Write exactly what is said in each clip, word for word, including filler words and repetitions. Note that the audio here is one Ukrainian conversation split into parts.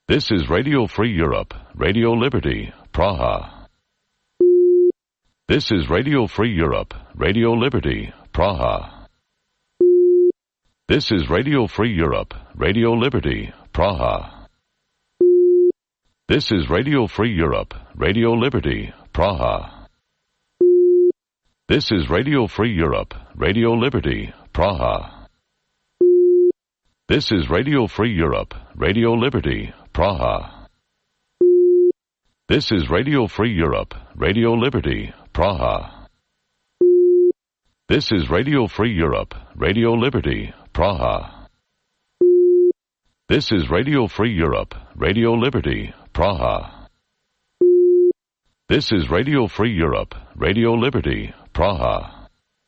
This is Radio Free Europe, Radio Liberty, Praha. This is Radio Free Europe, Radio Liberty, Praha. This is Radio Free Europe, Radio Liberty, Praha. This is Radio Free Europe, Radio Liberty, Praha. This is Radio Free Europe, Radio Liberty, Praha. This is Radio Free Europe, Radio Liberty, Praha. This is Radio Free Europe, Radio Liberty, Praha. This is Radio Free Europe, Radio Liberty, Praha. This is Radio Free Europe, Radio Liberty, Praha. This is Radio Free Europe, Radio Liberty, Praha.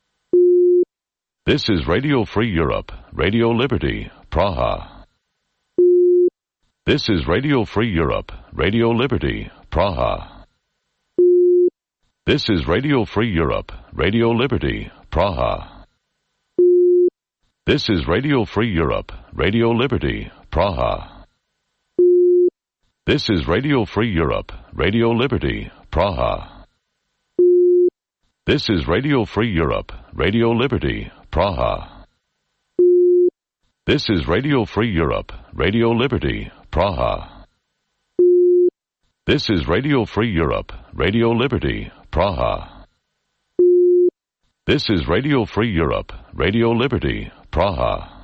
This is Radio Free Europe, Radio Liberty, Praha. This is Radio Free Europe, Radio Liberty, Praha. This is Radio Free Europe, Radio Liberty, Praha. This is Radio Free Europe, Radio Liberty, Praha. This is Radio Free Europe, Radio Liberty, Praha. This is Radio Free Europe, Radio Liberty, Praha. This is Radio Free Europe, Radio Liberty, Praha. This is Radio Free Europe, Radio Liberty, Praha. This is Radio Free Europe, Radio Liberty, Praha.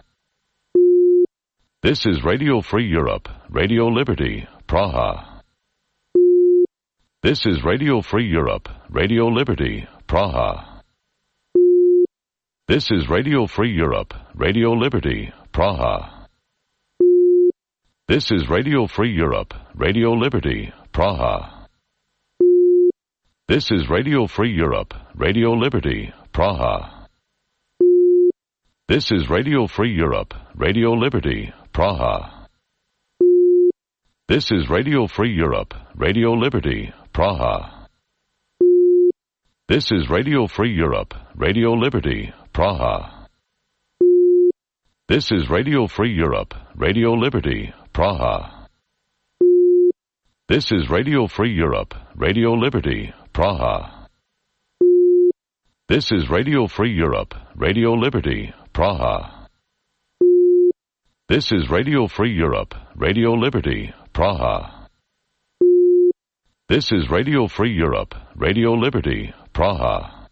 This is Radio Free Europe, Radio Liberty, Praha. This is Radio Free Europe, Radio Liberty, Praha. This is Radio Free Europe, Radio Liberty, Praha. This is Radio Free Europe, Radio Liberty, Praha. This is Radio Free Europe, Radio Liberty, Praha. This is Radio Free Europe, Radio Liberty, Praha. This is Radio Free Europe, Radio Liberty, Praha. This is Radio Free Europe, Radio Liberty, Praha. This is Radio Free Europe, Radio Liberty, Praha. This is Radio Free Europe, Radio Liberty, Praha. This is Radio Free Europe, Radio Liberty, Praha. This is Radio Free Europe, Radio Liberty, Praha. This is Radio Free Europe, Radio Liberty, Praha.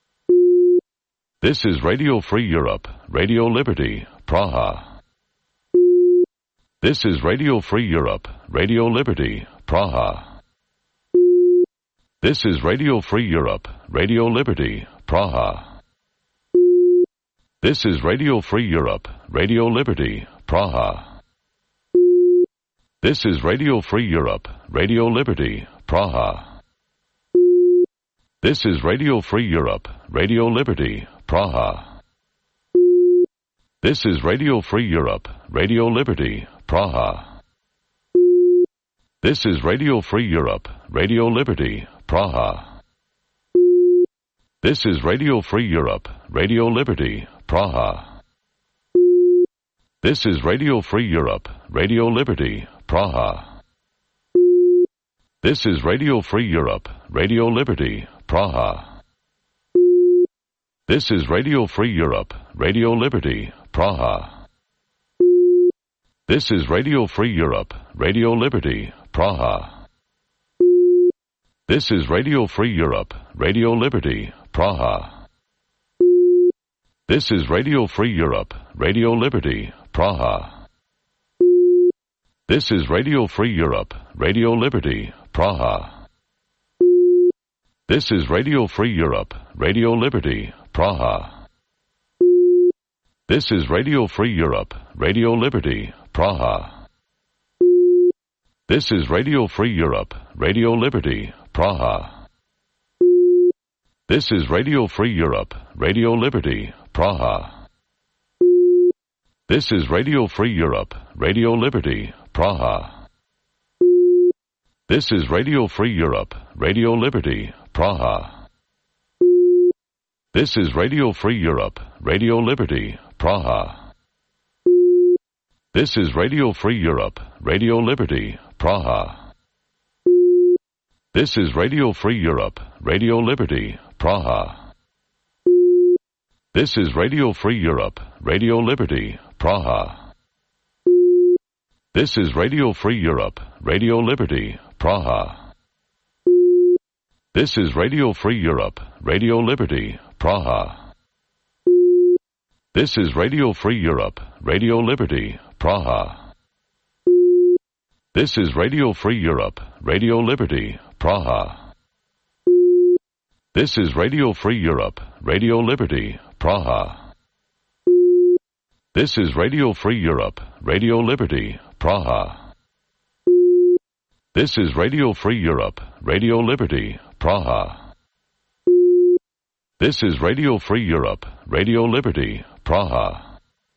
This is Radio Free Europe, Radio Liberty, Praha. This is Radio Free Europe, Radio Liberty, Praha. This is Radio Free Europe, Radio Liberty, Praha. This is Radio Free Europe, Radio Liberty, Praha. This is Radio Free Europe, Radio Liberty, Praha. This is Radio Free Europe, Radio Liberty, Praha. This is Radio Free Europe, Radio Liberty, Praha. This is Radio Free Europe, Radio Liberty, Praha. This is Radio Free Europe, Radio Liberty, Praha. This is Radio Free Europe, Radio Liberty, Praha. This is Radio Free Europe, Radio Liberty, Praha. This is Radio Free Europe, Radio Liberty, Praha. This is Radio Free Europe, Radio Liberty, Praha. This is Radio Free Europe, Radio Liberty, Praha. This is Radio Free Europe, Radio Liberty, Praha. This is Radio Free Europe, Radio Liberty, Praha. This is Radio Free Europe, Radio Liberty, Praha. This is Radio Free Europe, Radio Liberty, Praha. This is Radio Free Europe, Radio Liberty, Praha. This is Radio Free Europe, Radio Liberty, Praha. This is Radio Free Europe, Radio Liberty, Praha. This is Radio Free Europe, Radio Liberty, Praha. This is Radio Free Europe, Radio Liberty, Praha. This is Radio Free Europe, Radio Liberty, Praha. This is Radio Free Europe, Radio Liberty, Praha. This is Radio Free Europe, Radio Liberty, Praha. This is Radio Free Europe, Radio Liberty, Praha. This is Radio Free Europe, Radio Liberty, Praha. This is Radio Free Europe, Radio Liberty, Praha. This is Radio Free Europe, Radio Liberty, Praha. This is Radio Free Europe, Radio Liberty, Praha. This is Radio Free Europe, Radio Liberty, Praha. This is Radio Free Europe, Radio Liberty, Praha. This is Radio Free Europe, Radio Liberty, Praha.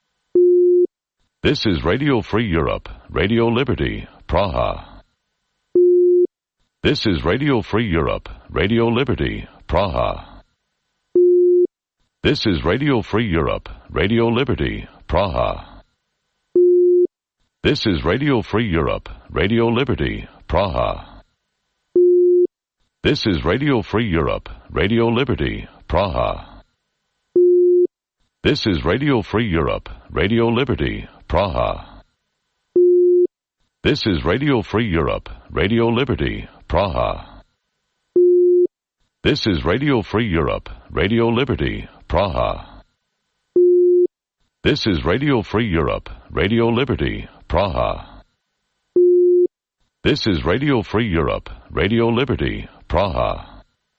This is Radio Free Europe, Radio Liberty, Praha. This is Radio Free Europe, Radio Liberty, Praha. This is Radio Free Europe, Radio Liberty, Praha. This is Radio Free Europe, Radio Liberty, Praha. This is Radio Free Europe, Radio Liberty, Praha. This is Radio Free Europe, Radio Liberty, Praha. This is Radio Free Europe, Radio Liberty, Praha. This is Radio Free Europe, Radio Liberty, Praha. This is Radio Free Europe, Radio Liberty, Praha. This is Radio Free Europe, Radio Liberty, Praha.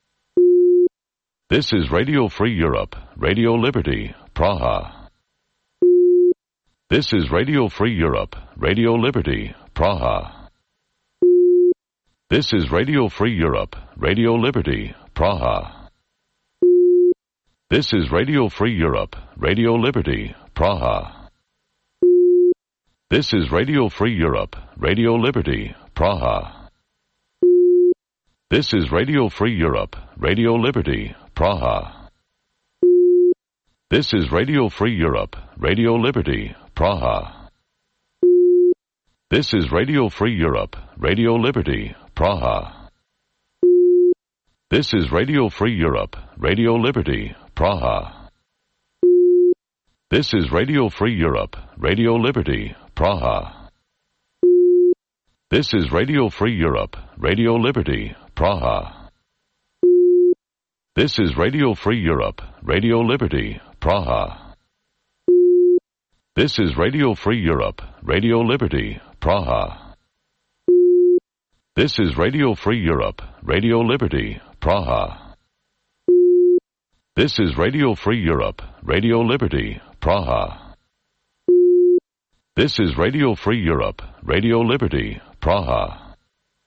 This is Radio Free Europe, Radio Liberty, Praha. This is Radio Free Europe, Radio Liberty, Praha. This is Radio Free Europe, Radio Liberty, Praha. This is Radio Free Europe, Radio Liberty, Praha. This is Radio Free Europe, Radio Liberty, Praha. This is Radio Free Europe, Radio Liberty, Praha. This is Radio Free Europe, Radio Liberty, Praha. This is Radio Free Europe, Radio Liberty, Praha. This is Radio Free Europe, Radio Liberty, Praha. This is Radio Free Europe, Radio Liberty, Praha. This is Radio Free Europe, Radio Liberty, Praha. This is Radio Free Europe, Radio Liberty, Praha. This is Radio Free Europe, Radio Liberty, Praha. This is Radio Free Europe, Radio Liberty, Praha. This is Radio Free Europe, Radio Liberty, Praha. This is Radio Free Europe, Radio Liberty, Praha.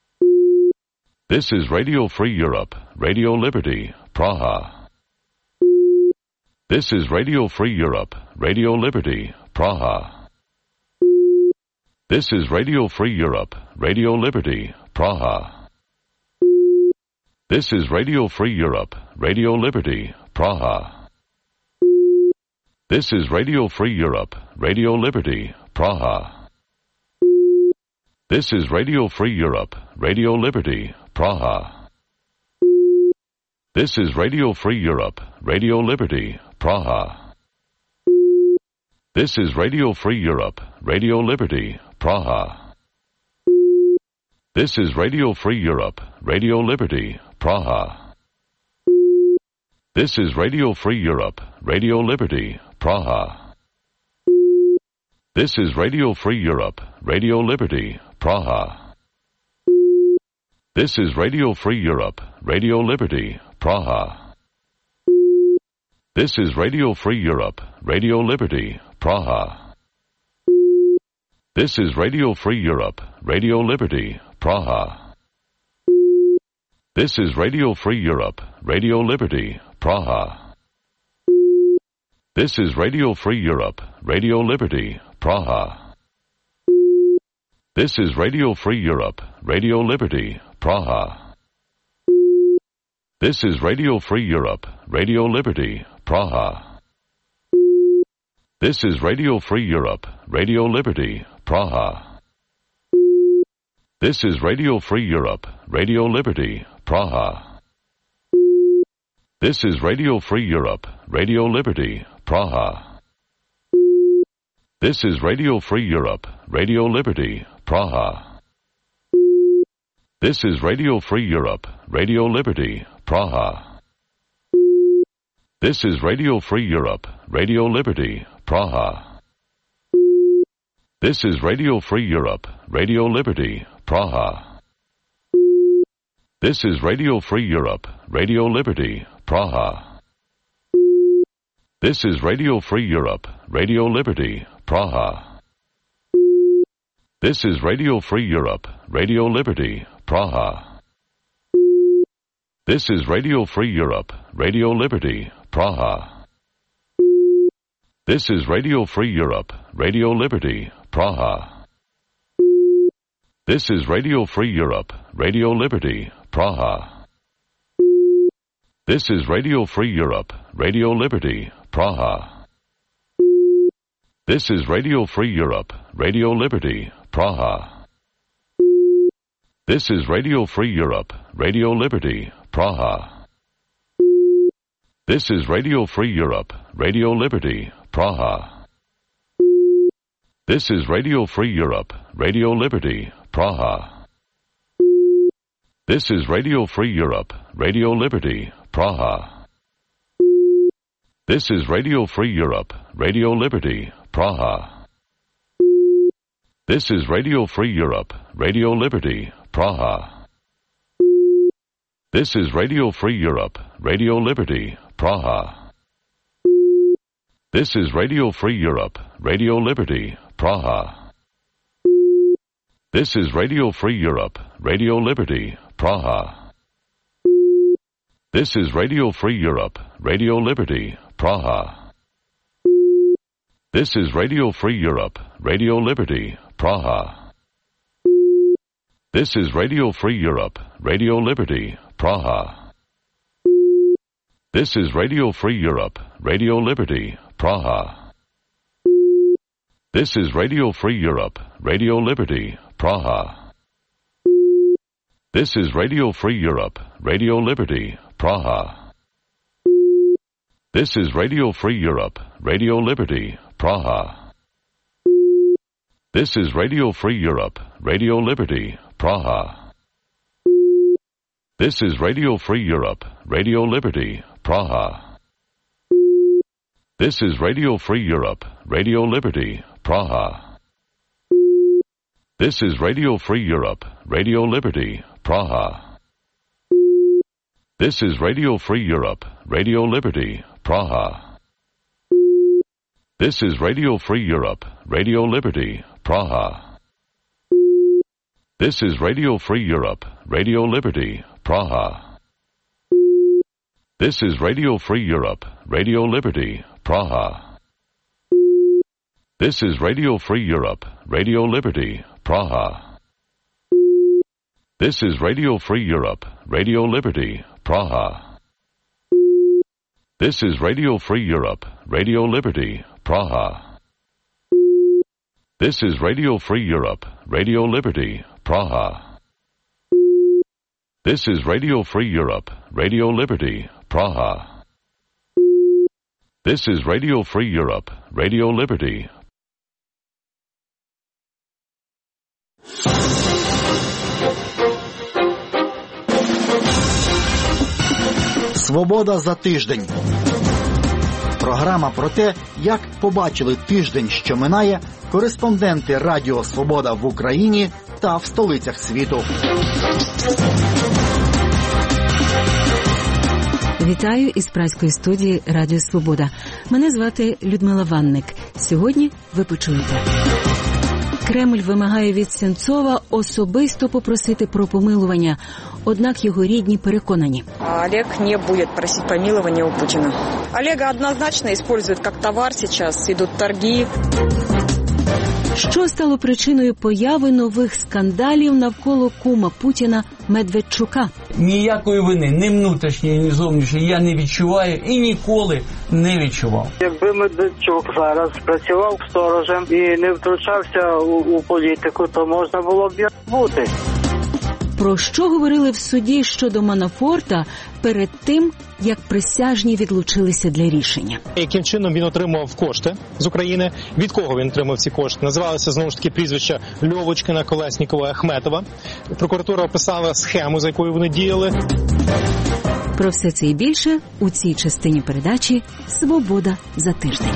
This is Radio Free Europe, Radio Liberty, Praha. This is Radio Free Europe, Radio Liberty, Praha. This is Radio Free Europe, Radio Liberty, Praha. This is Radio Free Europe, Radio Liberty, Praha. This is Radio Free Europe, Radio Liberty, Praha. This is Radio Free Europe, Radio Liberty, Praha. This is Radio Free Europe, Radio Liberty, Praha. This is Radio Free Europe, Radio Liberty, Praha. This is Radio Free Europe, Radio Liberty, Praha. This is Radio Free Europe, Radio Liberty, Praha. This is Radio Free Europe, Radio Liberty, Praha. This is Radio Free Europe, Radio Liberty, Praha. This is Radio Free Europe, Radio Liberty, Praha. This is Radio Free Europe, Radio Liberty, Praha. This is Radio Free Europe, Radio Liberty, Praha. This is Radio Free Europe, Radio Liberty, Praha. This is Radio Free Europe, Radio Liberty, Praha. This is Radio Free Europe, Radio Liberty, Praha. This is Radio Free Europe, Radio Liberty, Praha. This is Radio Free Europe, Radio Liberty, Praha. This is Radio Free Europe, Radio Liberty, Praha. This is Radio Free Europe, Radio Liberty, Praha. This is Radio Free Europe, Radio Liberty, Praha. This is Radio Free Europe, Radio Liberty, Praha. This is Radio Free Europe, Radio Liberty, Praha. This is Radio Free Europe, Radio Liberty, Praha. This is Radio Free Europe, Radio Liberty, Praha. This is Radio Free Europe, Radio Liberty, Praha. This is Radio Free Europe, Radio Liberty, Praha. This is Radio Free Europe, Radio Liberty, Praha. This is Radio Free Europe, Radio Liberty, Praha. This is Radio Free Europe, Radio Liberty, Praha. This is Radio Free Europe, Radio Liberty, Praha. This is Radio Free Europe, Radio Liberty, Praha. This is Radio Free Europe, Radio Liberty, Praha. This is Radio Free Europe, Radio Liberty, Praha. This is Radio Free Europe, Radio Liberty, Praha. This is Radio Free Europe, Radio Liberty, Praha. This is Radio Free Europe, Radio Liberty, Praha. This is Radio Free Europe, Radio Liberty, Praha. This is Radio Free Europe, Radio Liberty, Praha. This is Radio Free Europe, Radio Liberty, Praha. This is Radio Free Europe, Radio Liberty, Praha. This is Radio Free Europe, Radio Liberty, Praha. This is Radio Free Europe, Radio Liberty, Praha. This is Radio Free Europe, Radio Liberty, Praha. This is Radio Free Europe, Radio Liberty, Praha. This is Radio Free Europe, Radio Liberty, Praha. This is Radio Free Europe, Radio Liberty, Praha. This is Radio Free Europe, Radio Liberty, Praha. This is Radio Free Europe, Radio Liberty, Praha. This is Radio Free Europe, Radio Liberty, Praha. This is Radio Free Europe, Radio Liberty, Praha. This is Radio Free Europe, Radio Liberty, Praha. This is Radio Free Europe, Radio Liberty, Praha. This is Radio Free Europe, Radio Liberty, Praha. This is Radio Free Europe, Radio Liberty, Praha. This is Radio Free Europe, Radio Liberty, Praha. This is Radio Free Europe, Radio Liberty, Praha. This is Radio Free Europe, Radio Liberty, Praha. This is Radio Free Europe, Radio Liberty, Praha. This is Radio Free Europe, Radio Liberty, Praha. This is Radio Free Europe, Radio Liberty. Свобода за тиждень. Програма про те, як побачили тиждень, що минає, кореспонденти Радіо Свобода в Україні та в столицях світу. Вітаю із празької студії Радіо Свобода. Мене звати Людмила Ванник. Сьогодні ви почуєте. Кремль вимагає від Сенцова особисто попросити про помилування, однак його рідні переконані. Олег не буде просити помилування у Путіна. Олега однозначно використовують як товар зараз, йдуть торги. Що стало причиною появи нових скандалів навколо кума Путіна Медведчука? Ніякої вини, ні внутрішньої, ні зовнішньої я не відчуваю і ніколи не відчував. Якби Медведчук зараз працював сторожем і не втручався у, у політику, то можна було б бути. Про що говорили в суді щодо Манафорта перед тим, як присяжні відлучилися для рішення? Яким чином він отримав кошти з України? Від кого він отримав ці кошти? Називалися, знову ж таки, прізвища Льовочкина, Колеснікова, Ахметова. Прокуратура описала схему, за якою вони діяли. Про все це і більше у цій частині передачі «Свобода за тиждень».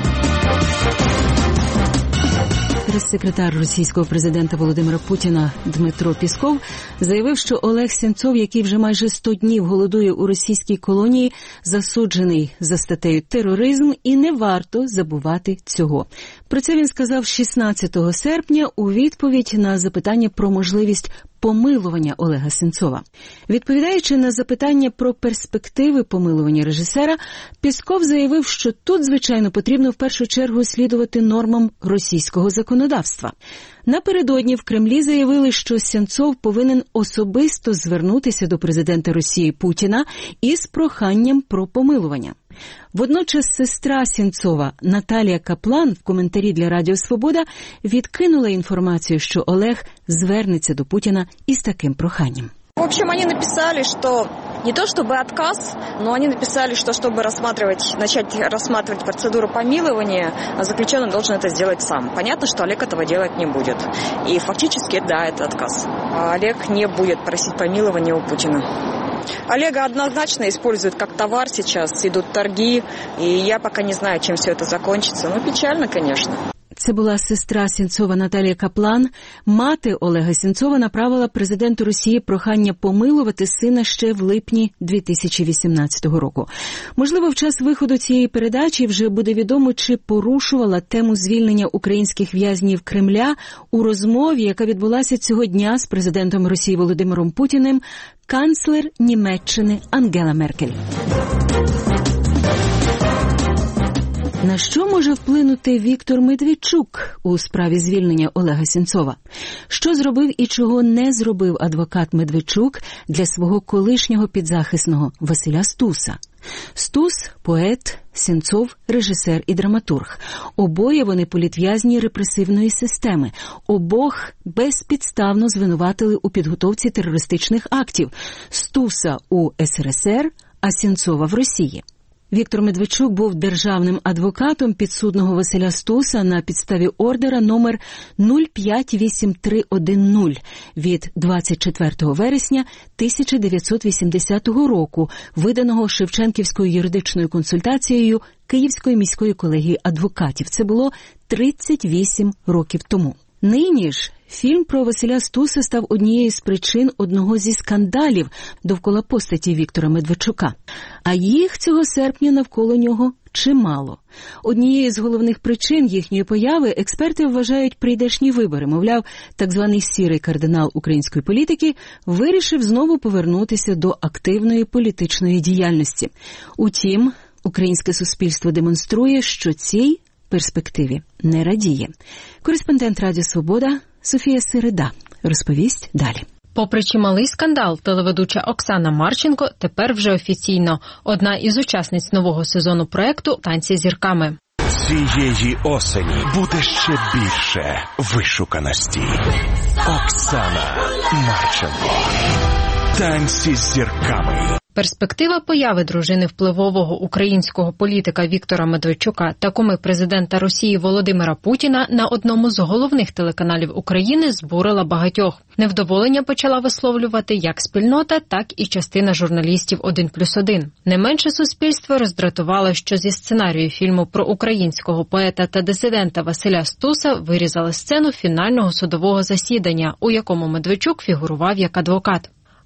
Прес-секретар російського президента Володимира Путіна Дмитро Пісков заявив, що Олег Сенцов, який вже майже сто днів голодує у російській колонії, засуджений за статтею тероризм і не варто забувати цього. Про це він сказав шістнадцятого серпня у відповідь на запитання про можливість помилування Олега Сенцова. Відповідаючи на запитання про перспективи помилування режисера, Пісков заявив, що тут, звичайно, потрібно в першу чергу слідувати нормам російського законодавства. Напередодні в Кремлі заявили, що Сенцов повинен особисто звернутися до президента Росії Путіна із проханням про помилування. Водночас сестра Сенцова Наталія Каплан в коментарі для Радіо Свобода відкинула інформацію, що Олег звернеться до Путіна із таким проханням. В общем, они написали, что не то чтобы отказ, но они написали, что чтобы рассматривать, начать рассматривать процедуру помилования, заключенный должен это сделать сам. Понятно, что Олег этого делать не будет. И фактически, да, это отказ. Олег не будет просить помилования у Путина. Олега однозначно используют как товар сейчас, идут торги, и я пока не знаю, чем все это закончится. Ну, печально, конечно. Це була сестра Сенцова Наталія Каплан. Мати Олега Сенцова направила президенту Росії прохання помилувати сина ще в липні дві тисячі вісімнадцятого року. Можливо, в час виходу цієї передачі вже буде відомо, чи порушувала тему звільнення українських в'язнів Кремля у розмові, яка відбулася цього дня з президентом Росії Володимиром Путіним, канцлер Німеччини Ангела Меркель. На що може вплинути Віктор Медведчук у справі звільнення Олега Сенцова? Що зробив і чого не зробив адвокат Медведчук для свого колишнього підзахисного Василя Стуса? Стус – поет, Сенцов – режисер і драматург. Обоє вони політв'язні репресивної системи. Обох безпідставно звинуватили у підготовці терористичних актів. Стуса – у ес ер ес ер, а Сенцова – в Росії. Віктор Медведчук був державним адвокатом підсудного Василя Стуса на підставі ордера номер нуль п'ять вісім три один нуль від двадцять четвертого вересня тисяча дев'ятсот вісімдесятого року, виданого Шевченківською юридичною консультацією Київської міської колегії адвокатів. Це було тридцять вісім років тому. Нині ж фільм про Василя Стуса став однією з причин одного зі скандалів довкола постаті Віктора Медведчука. А їх цього серпня навколо нього чимало. Однією з головних причин їхньої появи експерти вважають прийдешні вибори. Мовляв, так званий сірий кардинал української політики вирішив знову повернутися до активної політичної діяльності. Утім, українське суспільство демонструє, що цій перспективі не радіє. Кореспондент Радіо Свобода Софія Середа розповість далі. Попри чималий скандал, телеведуча Оксана Марченко тепер вже офіційно одна із учасниць нового сезону проекту «Танці з зірками». Цієї осені буде ще більше вишуканості. Оксана Марченко. «Танці з зірками». Перспектива появи дружини впливового українського політика Віктора Медведчука та куми президента Росії Володимира Путіна на одному з головних телеканалів України збурила багатьох. Невдоволення почала висловлювати як спільнота, так і частина журналістів один плюс один. Не менше суспільство роздратувало, що зі сценарію фільму про українського поета та дисидента Василя Стуса вирізали сцену фінального судового засідання, у якому Медведчук фігурував як адвокат.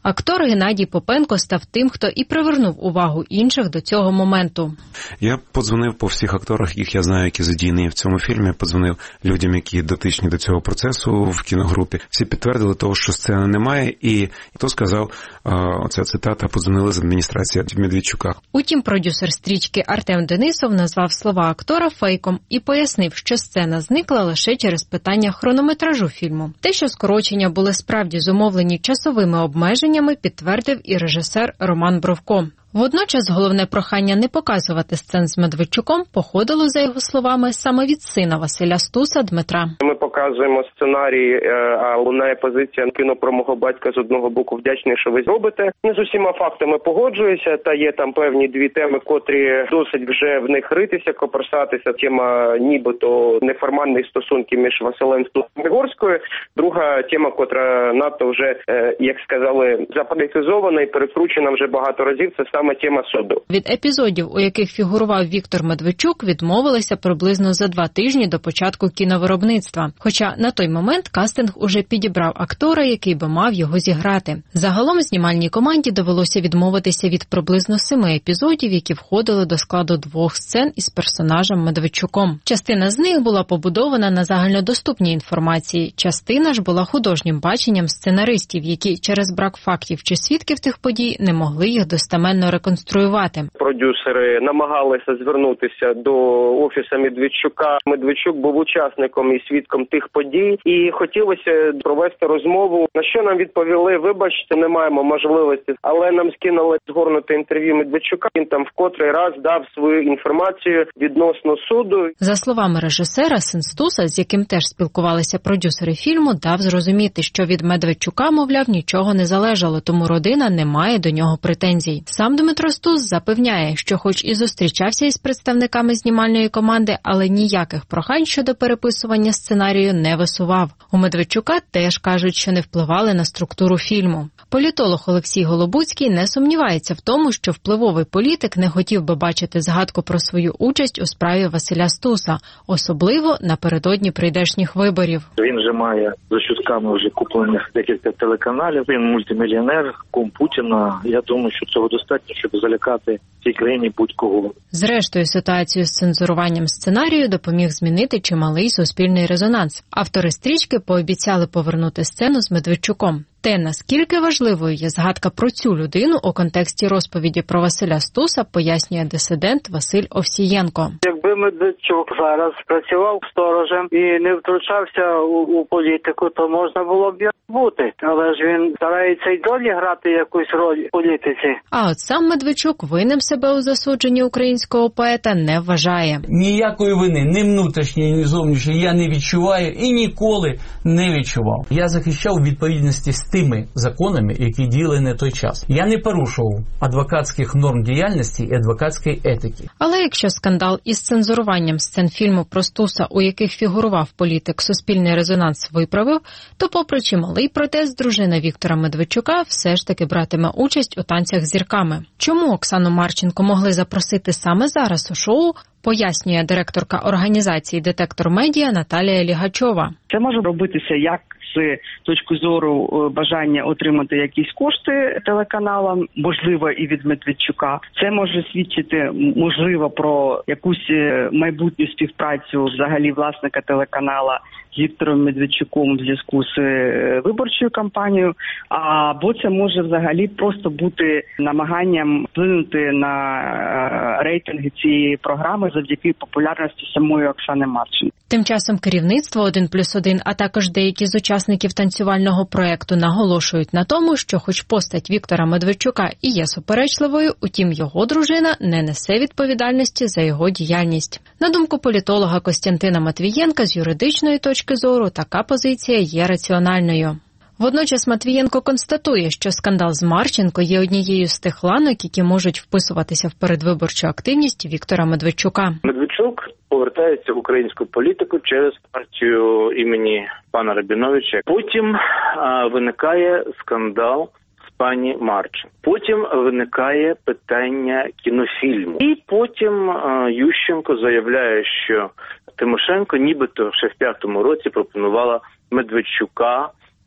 Актор Геннадій Попенко став тим, хто і привернув увагу інших до цього моменту. Я подзвонив по всіх акторах, яких я знаю, які задіяні в цьому фільмі, подзвонив людям, які дотичні до цього процесу в кіногрупі. Всі підтвердили того, що сцени немає, і хто сказав, оця цитата, подзвонили з адміністрації Медведчука. Утім, продюсер стрічки Артем Денисов назвав слова актора фейком і пояснив, що сцена зникла лише через питання хронометражу фільму. Те, що скорочення були справді зумовлені часовими обмеженнями, підтвердив і режисер Роман Бровко. Водночас головне прохання не показувати сцен з Медведчуком походило, за його словами, саме від сина Василя Стуса Дмитра. Ми показуємо сценарій, а лунає позиція кіно про мого батька з одного боку вдячний, що ви зробите. Не з усіма фактами погоджуюся, та є там певні дві теми, котрі досить вже в них ритися, копирсатися. Тема нібито неформальних стосунків між Василем Стусом і Горською. Друга тема, котра надто вже, як сказали, заполітизована і перекручена вже багато разів, це саме тема суду. Від епізодів, у яких фігурував Віктор Медведчук, відмовилися приблизно за два тижні до початку кіновиробництва. Хоча на той момент кастинг уже підібрав актора, який би мав його зіграти. Загалом знімальній команді довелося відмовитися від приблизно семи епізодів, які входили до складу двох сцен із персонажем Медведчуком. Частина з них була побудована на загальнодоступній інформації, частина ж була художнім баченням сценаристів, які через брак фактів чи свідків тих подій не могли їх достеменно реконструювати. Продюсери намагалися звернутися до офісу Медведчука. Медведчук був учасником і свідком тих подій, і хотілося провести розмову, на що нам відповіли: вибачте, не маємо можливості, але нам скинули згорнуте інтерв'ю Медведчука. Він там в котрий раз дав свою інформацію відносно суду. За словами режисера, син Стуса, з яким теж спілкувалися продюсери фільму, дав зрозуміти, що від Медведчука, мовляв, нічого не залежало, тому родина не має до нього претензій. Сам Дмитро Стус запевняє, що хоч і зустрічався із представниками знімальної команди, але ніяких прохань щодо переписування сценарію не висував. У Медведчука теж кажуть, що не впливали на структуру фільму. Політолог Олексій Голобуцький не сумнівається в тому, що впливовий політик не хотів би бачити згадку про свою участь у справі Василя Стуса, особливо напередодні прийдешніх виборів. Він же має за чутками вже куплених декілька телеканалів, він мультимільйонер, кум Путіна. Я думаю, що цього достатньо, щоб залякати в цій країні будь-кого. Зрештою, ситуацію з цензуруванням сценарію допоміг змінити чималий суспільний резонанс. Автори стрічки пообіцяли повернути сцену з Медведчуком. Те, наскільки важливою є згадка про цю людину у контексті розповіді про Василя Стуса, пояснює дисидент Василь Овсієнко. Якби Медведчук зараз працював сторожем і не втручався у, у політику, то можна було б бути. Але ж він старається й долі грати якусь роль в політиці. А от сам Медведчук винним себе у засудженні українського поета не вважає. Ніякої вини, ні внутрішньої, ні зовнішньої я не відчуваю і ніколи не відчував. Я захищав відповідності з тими законами, які діяли на той час. Я не порушував адвокатських норм діяльності і адвокатської етики. Але якщо скандал із цензуруванням сцен фільму про Стуса, у яких фігурував політик, суспільний резонанс виправив, то попри чималий протест, дружина Віктора Медведчука все ж таки братиме участь у танцях з зірками. Чому Оксану Марченко могли запросити саме зараз у шоу, пояснює директорка організації «Детектор Медіа» Наталія Лігачова. Це може робитися як з точки зору бажання отримати якісь кошти телеканалам, можливо, і від Медведчука. Це може свідчити, можливо, про якусь майбутню співпрацю взагалі власника телеканала з Віктором Медведчуком в зв'язку з виборчою кампанією, або це може взагалі просто бути намаганням вплинути на рейтинги цієї програми завдяки популярності самої Оксани Марченко. Тим часом керівництво один плюс один, а також деякі з учасників танцювального проєкту наголошують на тому, що хоч постать Віктора Медведчука і є суперечливою, утім його дружина не несе відповідальності за його діяльність. На думку політолога Костянтина Матвієнка, з юридичної точки зору така позиція є раціональною. Водночас Матвієнко констатує, що скандал з Марченко є однією з тих ланок, які можуть вписуватися в передвиборчу активність Віктора Медведчука. Медведчук повертається в українську політику через партію імені пана Рабіновича. Потім а, виникає скандал з пані Марченко. Потім виникає питання кінофільму. І потім а, Ющенко заявляє, що Тимошенко нібито ще в п'ятому році пропонувала Медведчука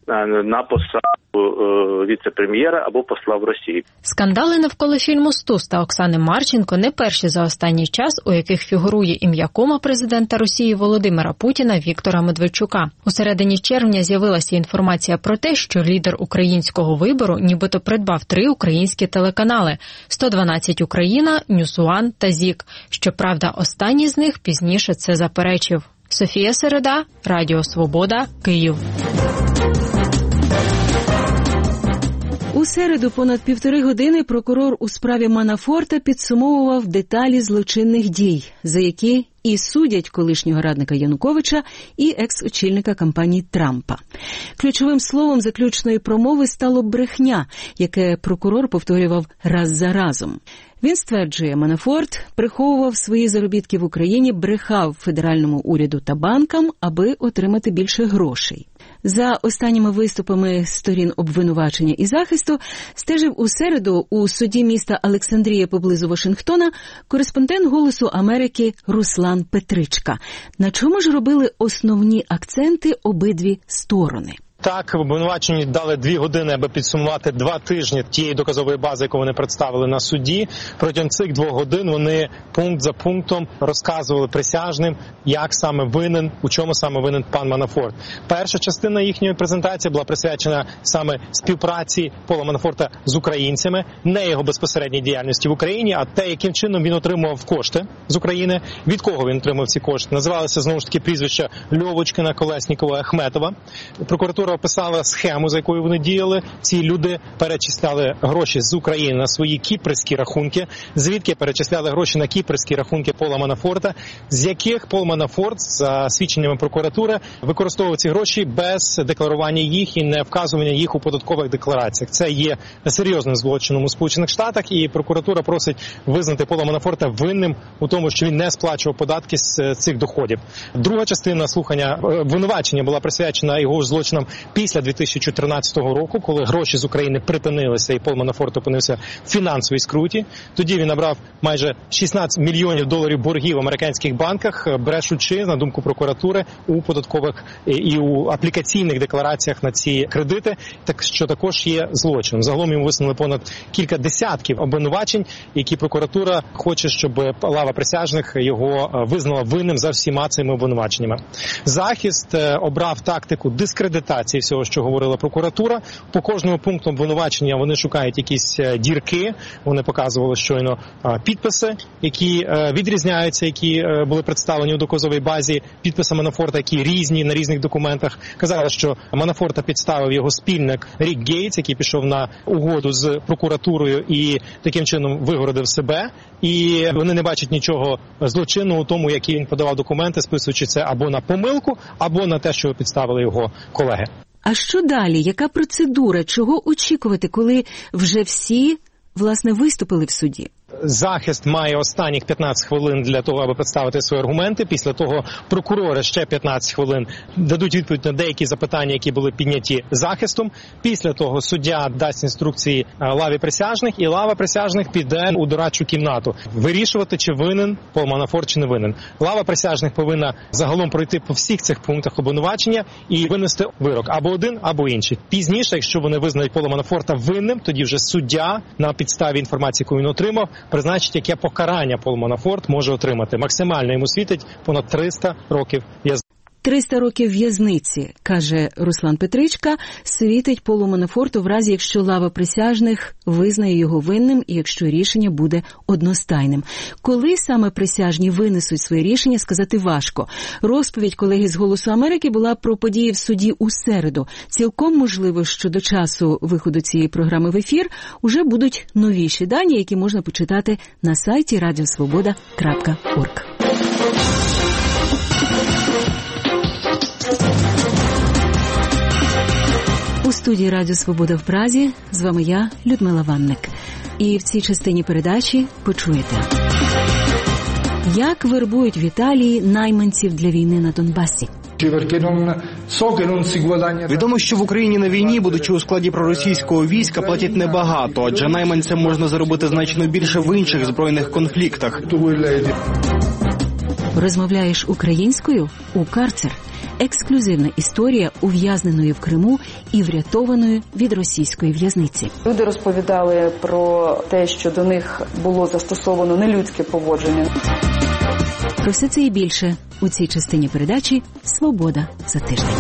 на посаду віце-прем'єра або посла в Росії. Скандали навколо фільму «Стус» та Оксани Марченко не перші за останній час, у яких фігурує ім'я кома президента Росії Володимира Путіна Віктора Медведчука. У середині червня з'явилася інформація про те, що лідер українського вибору нібито придбав три українські телеканали – сто дванадцять Україна, Ньюс-Уан та ЗІК. Щоправда, останній з них пізніше це заперечив. Софія Середа, Радіо Свобода, Київ. У середу понад півтори години прокурор у справі Манафорта підсумовував деталі злочинних дій, за які і судять колишнього радника Януковича і екс-очільника кампанії Трампа. Ключовим словом заключної промови стало брехня, яке прокурор повторював раз за разом. Він стверджує, Манафорт приховував свої заробітки в Україні, брехав федеральному уряду та банкам, аби отримати більше грошей. За останніми виступами сторін обвинувачення і захисту стежив у середу у суді міста Олександрія поблизу Вашингтона кореспондент «Голосу Америки» Руслан Петричка. На чому ж робили основні акценти обидві сторони? Так, обвинувачені дали дві години, аби підсумувати два тижні тієї доказової бази, яку вони представили на суді. Протягом цих двох годин вони пункт за пунктом розказували присяжним, як саме винен, у чому саме винен пан Манафорт. Перша частина їхньої презентації була присвячена саме співпраці Пола Манафорта з українцями, не його безпосередній діяльності в Україні, а те, яким чином він отримував кошти з України, від кого він отримав ці кошти. Називалися, знову ж таки, прізвища Льовочкина, Колеснікова, Ахметова. Прокуратура описала схему, за якою вони діяли. Ці люди перечисляли гроші з України на свої кіпрські рахунки, звідки перечисляли гроші на кіпрські рахунки Пола Манафорта, з яких Пол Манафорт, за свідченнями прокуратури, використовував ці гроші без декларування їх і не вказування їх у податкових деклараціях. Це є серйозним злочином у Сполучених Штатах, і прокуратура просить визнати Пола Манафорта винним у тому, що він не сплачував податки з цих доходів. Друга частина слухання обвинувачення була присвячена його злочинам після дві тисячі чотирнадцятого року, коли гроші з України припинилися і Пол Манафорт опинився в фінансовій скруті. Тоді він набрав майже шістнадцять мільйонів доларів боргів в американських банках, брешучи, на думку прокуратури, у податкових і у аплікаційних деклараціях на ці кредити, так що також є злочином. Загалом йому висунули понад кілька десятків обвинувачень, які прокуратура хоче, щоб лава присяжних його визнала винним за всіма цими обвинуваченнями. Захист обрав тактику дискредитації всього, що говорила прокуратура. По кожному пункту обвинувачення вони шукають якісь дірки. Вони показували щойно підписи, які відрізняються, які були представлені у доказовій базі, підписи Манафорта, які різні на різних документах. Казали, що Манафорта підставив його спільник Рік Гейтс, який пішов на угоду з прокуратурою і таким чином вигородив себе. І вони не бачать нічого злочинного у тому, які він подавав документи, списуючи це або на помилку, або на те, що підставили його колеги. А що далі? Яка процедура? Чого очікувати, коли вже всі, власне, виступили в суді? Захист має останніх п'ятнадцять хвилин для того, аби представити свої аргументи. Після того прокурори ще п'ятнадцять хвилин дадуть відповідь на деякі запитання, які були підняті захистом. Після того суддя дасть інструкції лаві присяжних, і лава присяжних піде у дорадчу кімнату вирішувати, чи винен Пол Манафорт, чи не винен. Лава присяжних повинна загалом пройти по всіх цих пунктах обвинувачення і винести вирок або один, або інший. Пізніше, якщо вони визнають Пола Манафорта винним, тоді вже суддя на підставі інформації, яку він отримав, призначить, яке покарання Пол Манафорт може отримати. Максимально йому світить понад триста років в'язниці. триста років в'язниці, каже Руслан Петричка, світить Полу Манафорту в разі, якщо лава присяжних визнає його винним і якщо рішення буде одностайним. Коли саме присяжні винесуть своє рішення, сказати важко. Розповідь колеги з «Голосу Америки» була про події в суді у середу. Цілком можливо, що до часу виходу цієї програми в ефір уже будуть новіші дані, які можна почитати на сайті радіосвобода крапка орг. У студії Радіо Свобода в Празі з вами я, Людмила Ванник. І в цій частині передачі почуєте. Як вербують в Італії найманців для війни на Донбасі? Відомо, що в Україні на війні, будучи у складі проросійського війська, платять небагато, адже найманцям можна заробити значно більше в інших збройних конфліктах. Розмовляєш українською? У карцер. Ексклюзивна історія ув'язненої в Криму і врятованої від російської в'язниці. Люди розповідали про те, що до них було застосовано нелюдське поводження. Про все це і більше у цій частині передачі «Свобода за тиждень».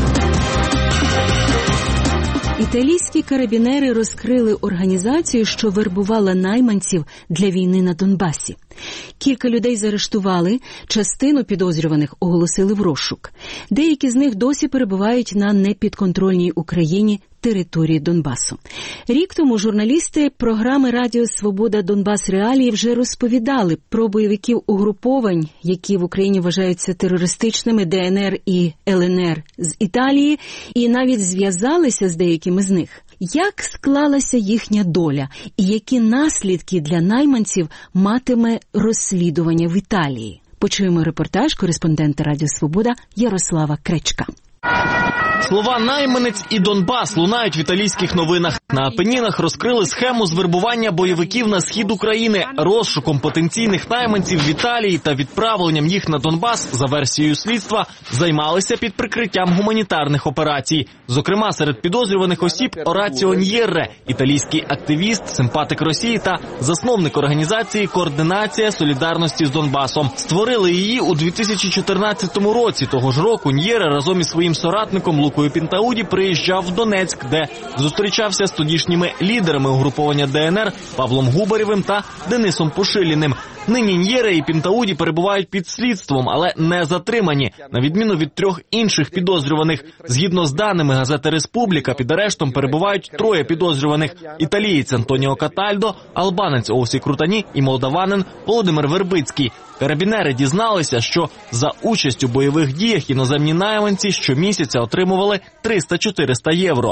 Італійські карабінери розкрили організацію, що вербувала найманців для війни на Донбасі. Кілька людей заарештували, частину підозрюваних оголосили в розшук. Деякі з них досі перебувають на непідконтрольній Україні території Донбасу. Рік тому журналісти програми «Радіо Свобода Донбас Реалії» вже розповідали про бойовиків угруповань, які в Україні вважаються терористичними, Де Ен Ер і Ел Ен Ер з Італії, і навіть зв'язалися з деякими з них. Як склалася їхня доля і які наслідки для найманців матиме розслідування в Італії? Почуємо репортаж кореспондента Радіо Свобода Ярослава Кречка. Слова «найманець» і «Донбас» лунають в італійських новинах. На Апенінах розкрили схему звербування бойовиків на схід України, розшуком потенційних найманців в Італії та відправленням їх на Донбас, за версією слідства, займалися під прикриттям гуманітарних операцій. Зокрема, серед підозрюваних осіб Ораціо Н'єрре, італійський активіст, симпатик Росії та засновник організації «Координація солідарності з Донбасом». Створили її у дві тисячі чотирнадцятому році. Того ж року Н'єрре разом із своїм соратником Лукою Пінтауді приїжджав в Донецьк, де зустрічався з тодішніми лідерами угруповання Де Ен Ер Павлом Губарєвим та Денисом Пушиліним. Нині Н'єрре і Пінтауді перебувають під слідством, але не затримані, на відміну від трьох інших підозрюваних. Згідно з даними газети «Республіка», під арештом перебувають троє підозрюваних – італієць Антоніо Катальдо, албанець Овсі Крутані і молдаванин Володимир Вербицький. Карабінери дізналися, що за участь у бойових діях іноземні найманці щомісяця отримували триста-чотириста євро.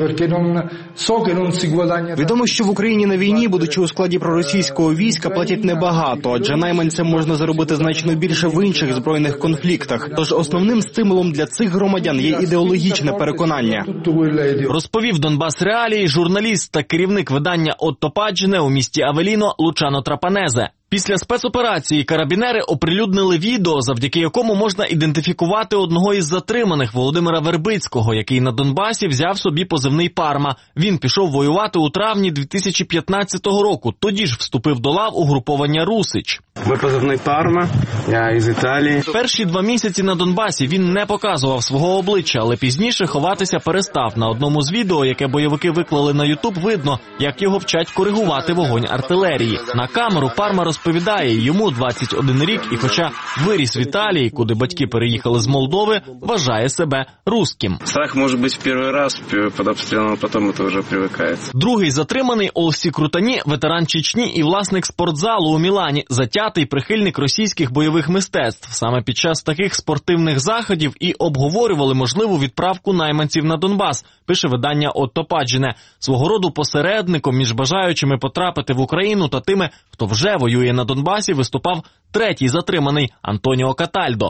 Відомо, що в Україні на війні, будучи у складі проросійського війська, платять небагато, адже найманцям можна заробити значно більше в інших збройних конфліктах. Тож основним стимулом для цих громадян є ідеологічне переконання. Розповів Донбас Реалії журналіст та керівник видання Отто Паджіне у місті Авеліно Лучано Трапанезе. Після спецоперації карабінери оприлюднили відео, завдяки якому можна ідентифікувати одного із затриманих, Володимира Вербицького, який на Донбасі взяв собі позивний «Парма». Він пішов воювати у травні дві тисячі п'ятнадцятого року, тоді ж вступив до лав угруповання «Русич». Мой позивний «Парма», я із Італії. Перші два місяці на Донбасі він не показував свого обличчя, але пізніше ховатися перестав. На одному з відео, яке бойовики виклали на Ютуб, видно, як його вчать коригувати вогонь артилерії. На камеру Парма розповідає, йому двадцять один рік, і хоча виріс в Італії, куди батьки переїхали з Молдови, вважає себе русским. Страх може бути в перший раз під обстрілом, а потім це вже привикається. Другий затриманий Овсі Крутані, ветеран Чечні і власник спортзалу у Мілані, затятий прихильник російських бойових мистецтв. Саме під час таких спортивних заходів і обговорювали можливу відправку найманців на Донбас, пише видання Отто Паджіне. Свого роду посередником між бажаючими потрапити в Україну та тими, хто вже воює на Донбасі, виступав третій затриманий Антоніо Катальдо.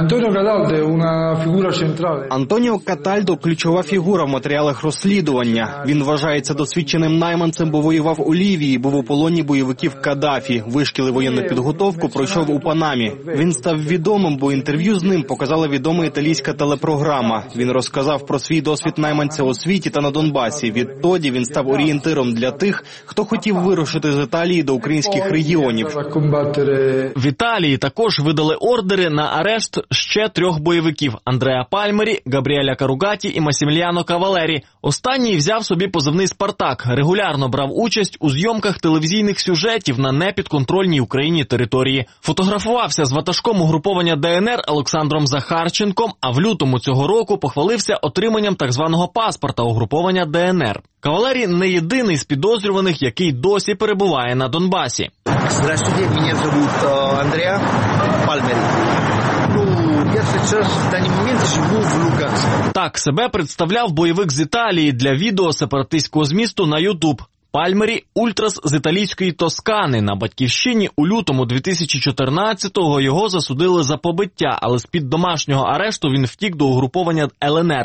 Антоніо Катальдо – ключова фігура в матеріалах розслідування. Він вважається досвідченим найманцем, бо воював у Лівії, був у полоні бойовиків Каддафі, вишкіли воєнну підготовку, пройшов у Панамі. Він став відомим, бо інтерв'ю з ним показала відома італійська телепрограма. Він розказав про свій досвід найманця у світі та на Донбасі. Відтоді він став орієнтиром для тих, хто хотів вирушити з Італії до українських регіонів. В Італії також видали ордери на арешт ще трьох бойовиків – Андреа Пальмері, Габріеля Каругаті і Масіміліано Кавалері. Останній взяв собі позивний «Спартак», регулярно брав участь у зйомках телевізійних сюжетів на непідконтрольній Україні території. Фотографувався з ватажком угруповання Де Ен Ер Олександром Захарченком, а в лютому цього року похвалився отриманням так званого паспорта угруповання Де Ен Ер. Кавалері не єдиний з підозрюваних, який досі перебуває на Донбасі. Здравствуйте, мене звуть Андреа Пальмері. Я зараз в даний момент живу в Луганську. Так себе представляв бойовик з Італії для відео сепаратистського змісту на Ютуб. Пальмері – ультрас з італійської Тоскани. На батьківщині у лютому дві тисячі чотирнадцятого його засудили за побиття, але з-під домашнього арешту він втік до угруповання Ел Ен Ер.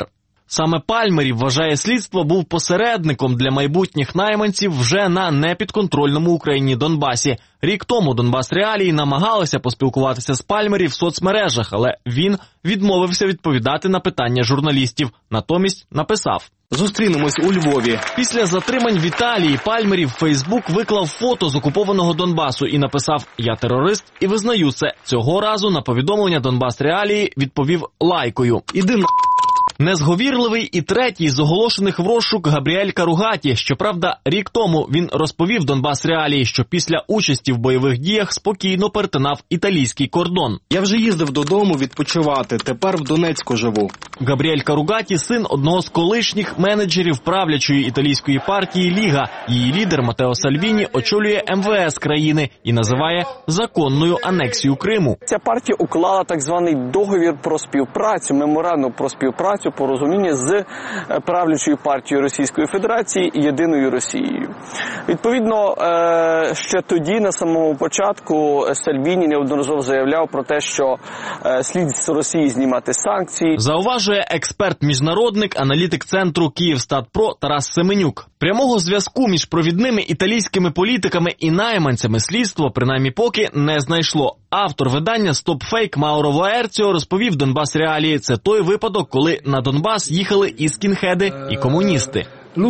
Саме Пальмерів, вважає слідство, був посередником для майбутніх найманців вже на непідконтрольному Україні Донбасі. Рік тому Донбас Реалії намагалися поспілкуватися з Пальмерів в соцмережах, але він відмовився відповідати на питання журналістів. Натомість написав: «Зустрінемось у Львові». Після затримань в Італії Пальмерів в Фейсбук виклав фото з окупованого Донбасу і написав: «Я терорист і визнаю це». Цього разу на повідомлення Донбас Реалії відповів лайкою. «Іди на...» Незговірливий і третій з оголошених в розшук Габріель Каругаті. Щоправда, рік тому він розповів Донбас Реалії, що після участі в бойових діях спокійно перетинав італійський кордон. «Я вже їздив додому відпочивати, тепер в Донецьку живу». Габріель Каругаті – син одного з колишніх менеджерів правлячої італійської партії «Ліга». Її лідер Матео Сальвіні очолює ем ве ес країни і називає законною анексію Криму. Ця партія уклала так званий договір про співпрацю, меморандум про співпрацю, порозуміння з правлячою партією Російської Федерації і Єдиною Росією. Відповідно, ще тоді, на самому початку, Сальвіні неодноразово заявляв про те, що слід з Росії знімати санкції. Зауважує експерт-міжнародник, аналітик центру «Київстатпро» Тарас Семенюк. Прямого зв'язку між провідними італійськими політиками і найманцями слідство, принаймні поки, не знайшло. Автор видання «Стопфейк» Мауро Ваерціо розповів Донбас Реалії. Це той випадок, коли на Донбас їхали і скінхеди, і комуністи.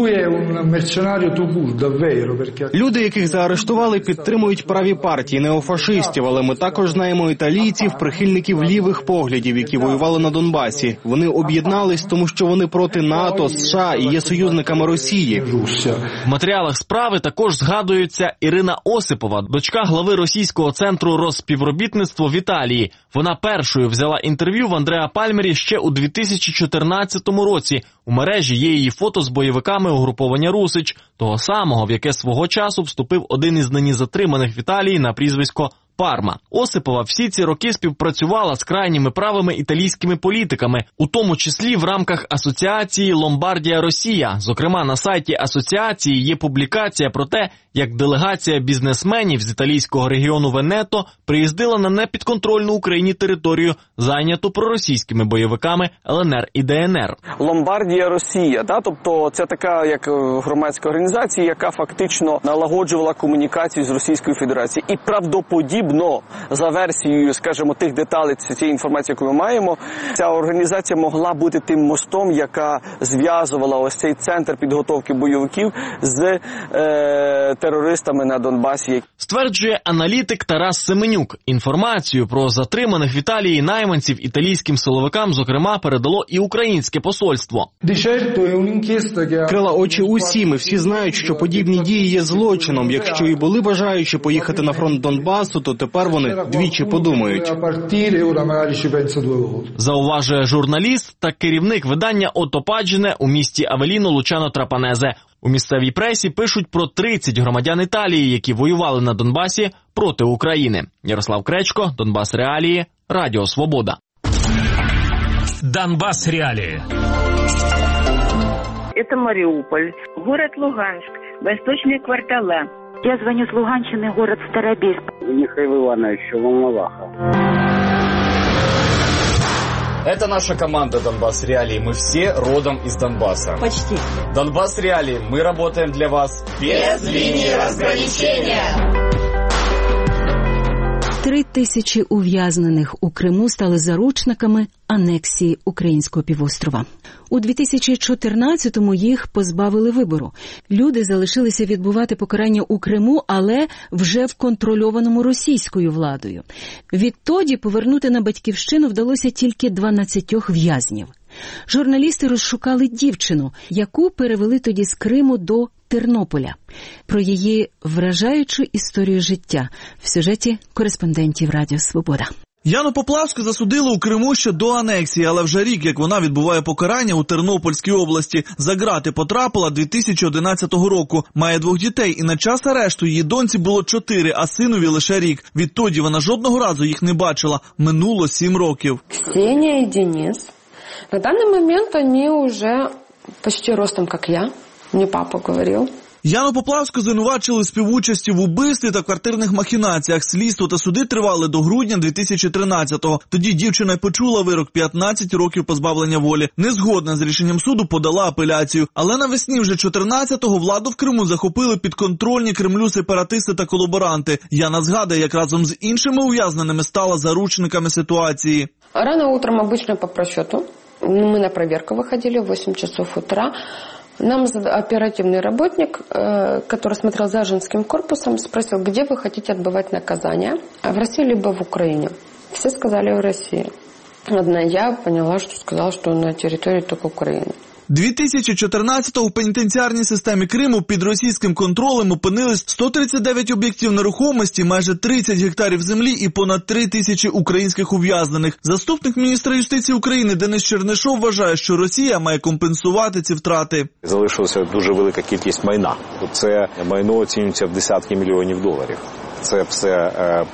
Люди, яких заарештували, підтримують праві партії неофашистів, але ми також знаємо італійців, прихильників лівих поглядів, які воювали на Донбасі. Вони об'єднались, тому що вони проти НАТО, США і є союзниками Росії. В матеріалах справи також згадується Ірина Осипова, дочка глави російського центру розспівробітництва в Італії. Вона першою взяла інтерв'ю в Андреа Пальмері ще у дві тисячі чотирнадцятому році. У мережі є її фото з бойовиками угруповання «Русич», того самого, в яке свого часу вступив один із нині затриманих в Італії на прізвисько Парма. Осипова всі ці роки співпрацювала з крайніми правими італійськими політиками, у тому числі в рамках асоціації «Ломбардія-Росія». Зокрема, на сайті асоціації є публікація про те, як делегація бізнесменів з італійського регіону Венето приїздила на непідконтрольну Україні територію, зайняту проросійськими бойовиками ел ен ер і де ен ер. «Ломбардія-Росія», да? Тобто це така як громадська організація, яка фактично налагоджувала комунікацію з Російською Федерацією. І правдоподібно, за версією, скажімо, тих деталей цієї інформації, яку ми маємо, ця організація могла бути тим мостом, яка зв'язувала ось цей центр підготовки бойовиків з е, терористами на Донбасі. Стверджує аналітик Тарас Семенюк. Інформацію про затриманих в Італії найманців італійським силовикам, зокрема, передало і українське посольство. Крила очі усі, ми всі знають, що подібні дії є злочином. Якщо і були бажаючі поїхати на фронт Донбасу, то тепер вони двічі подумають. Зауважує журналіст та керівник видання «Отто Паджіне» у місті Авеліно Лучано Трапанезе. У місцевій пресі пишуть про тридцять громадян Італії, які воювали на Донбасі проти України. Ярослав Кречко, Донбас Реалії, Радіо Свобода. Донбас Реалии. Это Мариуполь, город Луганск, восточные квартала. Я звоню с Луганщины, город Старобельск. Михаил Иванович, Волноваха. Это наша команда «Донбас Реалии». Мы все родом из Донбасса. Почти. «Донбас Реалии». Мы работаем для вас без линии разграничения. Три тисячі ув'язнених у Криму стали заручниками анексії українського півострова. У дві тисячі чотирнадцятому їх позбавили вибору. Люди залишилися відбувати покарання у Криму, але вже в контрольованому російською владою. Відтоді повернути на батьківщину вдалося тільки дванадцятьох в'язнів. Журналісти розшукали дівчину, яку перевели тоді з Криму до Тернополя. Про її вражаючу історію життя в сюжеті кореспондентів Радіо Свобода. Яну Поплавську засудили у Криму ще до анексії, але вже рік, як вона відбуває покарання у Тернопільській області. За ґрати потрапила дві тисячі одинадцятого року. Має двох дітей, і на час арешту її доньці було чотири, а синові лише рік. Відтоді вона жодного разу їх не бачила. Минуло сім років. Ксения и Денис. На данный момент они уже почти ростом, как я. Мне папа говорил. Яну Поплавську звинувачили у співучасті в убивстві та квартирних махінаціях. Слідство та суди тривали до грудня дві тисячі тринадцятого. Тоді дівчина й почула вирок п'ятнадцять років позбавлення волі. Незгодна з рішенням суду подала апеляцію. Але навесні вже чотирнадцятого владу в Криму захопили підконтрольні Кремлю сепаратисти та колаборанти. Яна згадує, як разом з іншими ув'язненими стала заручниками ситуації. Рано утром, обычно по просчету, мы на проверку выходили в восемь часов утра. Нам оперативный работник, который смотрел за женским корпусом, спросил, где вы хотите отбывать наказание, в России либо в Украине. Все сказали в России. Одна я поняла, что сказала, что на территории только Украины. дві тисячі чотирнадцятого в пенітенціарній системі Криму під російським контролем опинились сто тридцять дев'ять об'єктів нерухомості, майже тридцять гектарів землі і понад три тисячі українських ув'язнених. Заступник міністра юстиції України Денис Чернишов вважає, що Росія має компенсувати ці втрати. Залишилася дуже велика кількість майна. Це майно оцінюється в десятки мільйонів доларів. Це все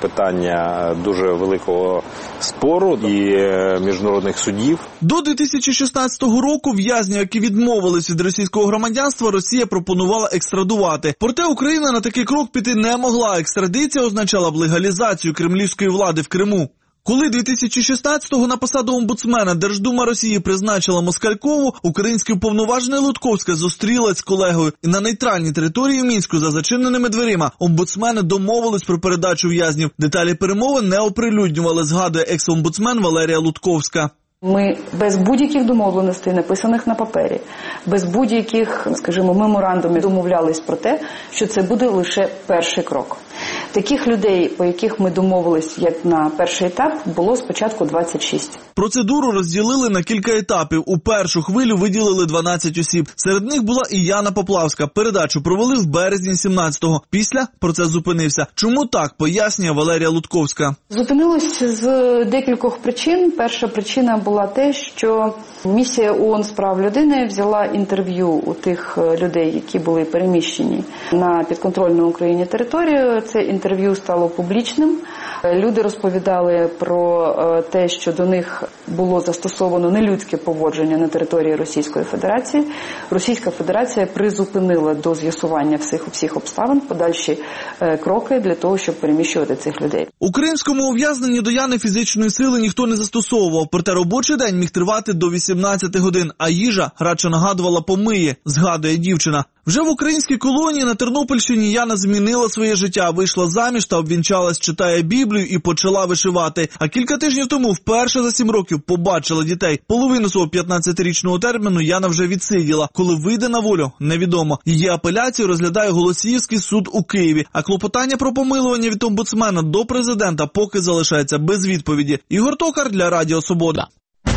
питання дуже великого спору і міжнародних судів. До дві тисячі шістнадцятого року в'язнів, які відмовились від російського громадянства, Росія пропонувала екстрадувати. Проте Україна на такий крок піти не могла. Екстрадиція означала б легалізацію кремлівської влади в Криму. Коли дві тисячі шістнадцятого на посаду омбудсмена Держдума Росії призначила Москалькову, український уповноважений Лутковська зустрілась з колегою. І на нейтральній території в Мінську за зачиненими дверима омбудсмени домовились про передачу в'язнів. Деталі перемовин не оприлюднювали, згадує екс-омбудсмен Валерія Лутковська. Ми без будь-яких домовленостей, написаних на папері, без будь-яких, скажімо, меморандумів домовлялись про те, що це буде лише перший крок. Таких людей, по яких ми домовились як на перший етап, було спочатку двадцять шість. Процедуру розділили на кілька етапів. У першу хвилю виділили дванадцять осіб. Серед них була і Яна Поплавська. Передачу провели в березні сімнадцятого. Після процес зупинився. Чому так, пояснює Валерія Лутковська. Зупинилось з декількох причин. Перша причина була те, що місія ООН з прав людини взяла інтерв'ю у тих людей, які були переміщені на підконтрольну Україні територію. Це інтерв'ю стало публічним. Люди розповідали про те, що до них було застосовано нелюдське поводження на території Російської Федерації. Російська Федерація призупинила до з'ясування всіх, всіх обставин подальші кроки для того, щоб переміщувати цих людей. У кримському ув'язненні до Яни фізичної сили ніхто не застосовував, проте робочий день міг тривати до вісімнадцяти годин, а їжа радше нагадувала помиї, згадує дівчина. Вже в українській колонії на Тернопільщині Яна змінила своє життя, вийшла заміж та обвінчалась, читає Біблію і почала вишивати. А кілька тижнів тому вперше за сім років побачила дітей. Половину свого п'ятнадцятирічного терміну Яна вже відсиділа. Коли вийде на волю, невідомо. Її апеляцію розглядає Голосіївський суд у Києві. А клопотання про помилування від омбудсмена до президента поки залишається без відповіді. Ігор Токар для Радіо Свобода.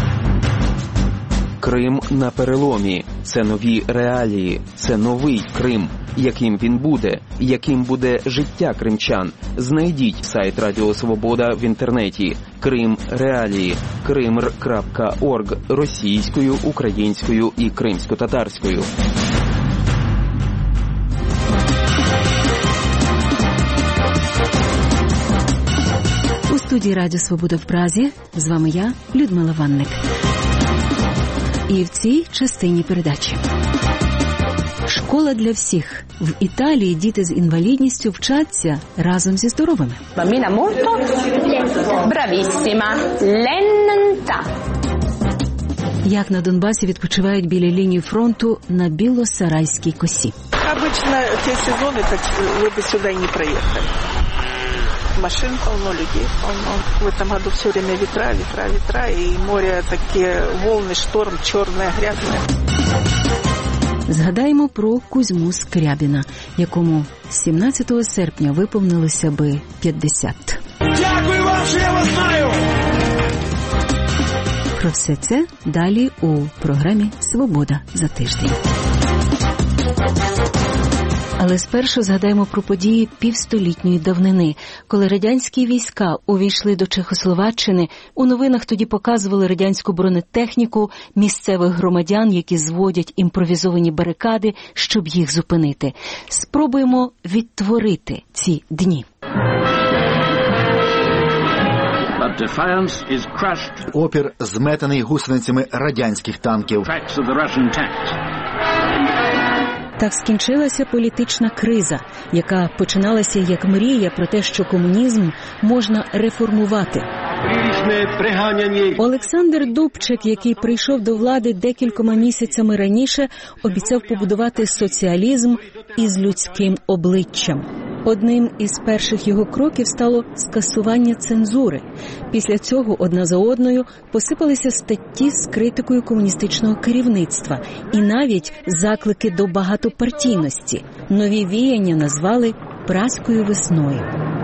Крим на переломі. Це нові реалії. Це новий Крим. Яким він буде? Яким буде життя кримчан? Знайдіть сайт Радіо Свобода в інтернеті. Крим реалії. кримр крапка орг російською, українською і кримсько-татарською. У студії Радіо Свобода в Празі з вами я, Людмила Ванник. І в цій частині передачі. Школа для всіх. В Італії діти з інвалідністю вчаться разом зі здоровими. Bambina molto bravissima, lenta. Як на Донбасі відпочивають біля лінії фронту на Білосарайській косі. Обычно те сезоны, так вы бы сюда и не проехали. Машин полно, людей полно. В этом году все время ветра, ветра, ветра, и море такие волны, шторм, черное, грязное. Згадаємо про Кузьму Скрябіна, якому сімнадцятого серпня виповнилося би п'ятдесят. Дякую вам, що я вас знаю! Про все це далі у програмі «Свобода за тиждень». Але спершу згадаємо про події півстолітньої давнини. Коли радянські війська увійшли до Чехословаччини, у новинах тоді показували радянську бронетехніку місцевих громадян, які зводять імпровізовані барикади, щоб їх зупинити. Спробуємо відтворити ці дні. Опір зметений гусеницями радянських танків. Так скінчилася політична криза, яка починалася як мрія про те, що комунізм можна реформувати. Олександр Дубчик, який прийшов до влади декількома місяцями раніше, обіцяв побудувати соціалізм із людським обличчям. Одним із перших його кроків стало скасування цензури. Після цього одна за одною посипалися статті з критикою комуністичного керівництва і навіть заклики до багатопартійності. Нові віяння назвали «Праською весною».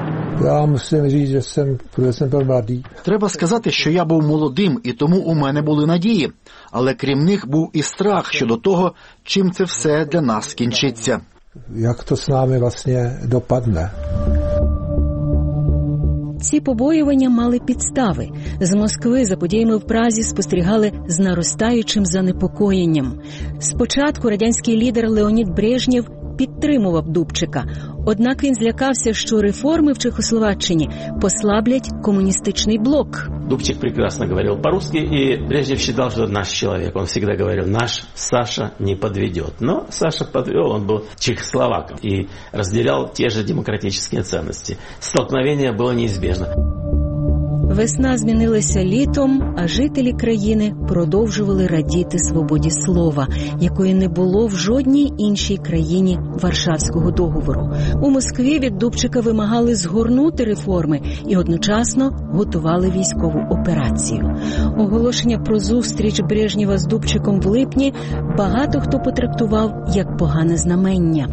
Треба сказати, що я був молодим, і тому у мене були надії. Але крім них був і страх щодо того, чим це все для нас скінчиться. Як то з нами, власне, допадне. Ці побоювання мали підстави. З Москви за подіями в Празі спостерігали з наростаючим занепокоєнням. Спочатку радянський лідер Леонід Брежнєв підтримував Дубчика. Однак він злякався, що реформи в Чехословаччині послаблять комуністичний блок. Дубчик прекрасно говорил по-русски, и Брежнев считал, что наш человек. Он всегда говорил, наш Саша не подведет. Но Саша подвел, он был чехословаком и разделял те же демократические ценности. Столкновение было неизбежно. Весна змінилася літом, а жителі країни продовжували радіти свободі слова, якої не було в жодній іншій країні Варшавського договору. У Москві від Дубчика вимагали згорнути реформи і одночасно готували військову операцію. Оголошення про зустріч Брежнєва з Дубчиком в липні багато хто потрактував як погане знамення.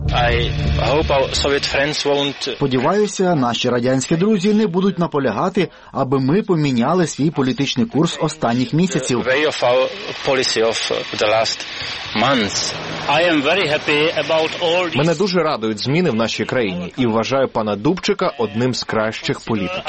Сподіваюся, наші радянські друзі не будуть наполягати, аби ми поміняли свій політичний курс останніх місяців. Мене дуже радують зміни в нашій країні і вважаю пана Дубчика одним з кращих політиків.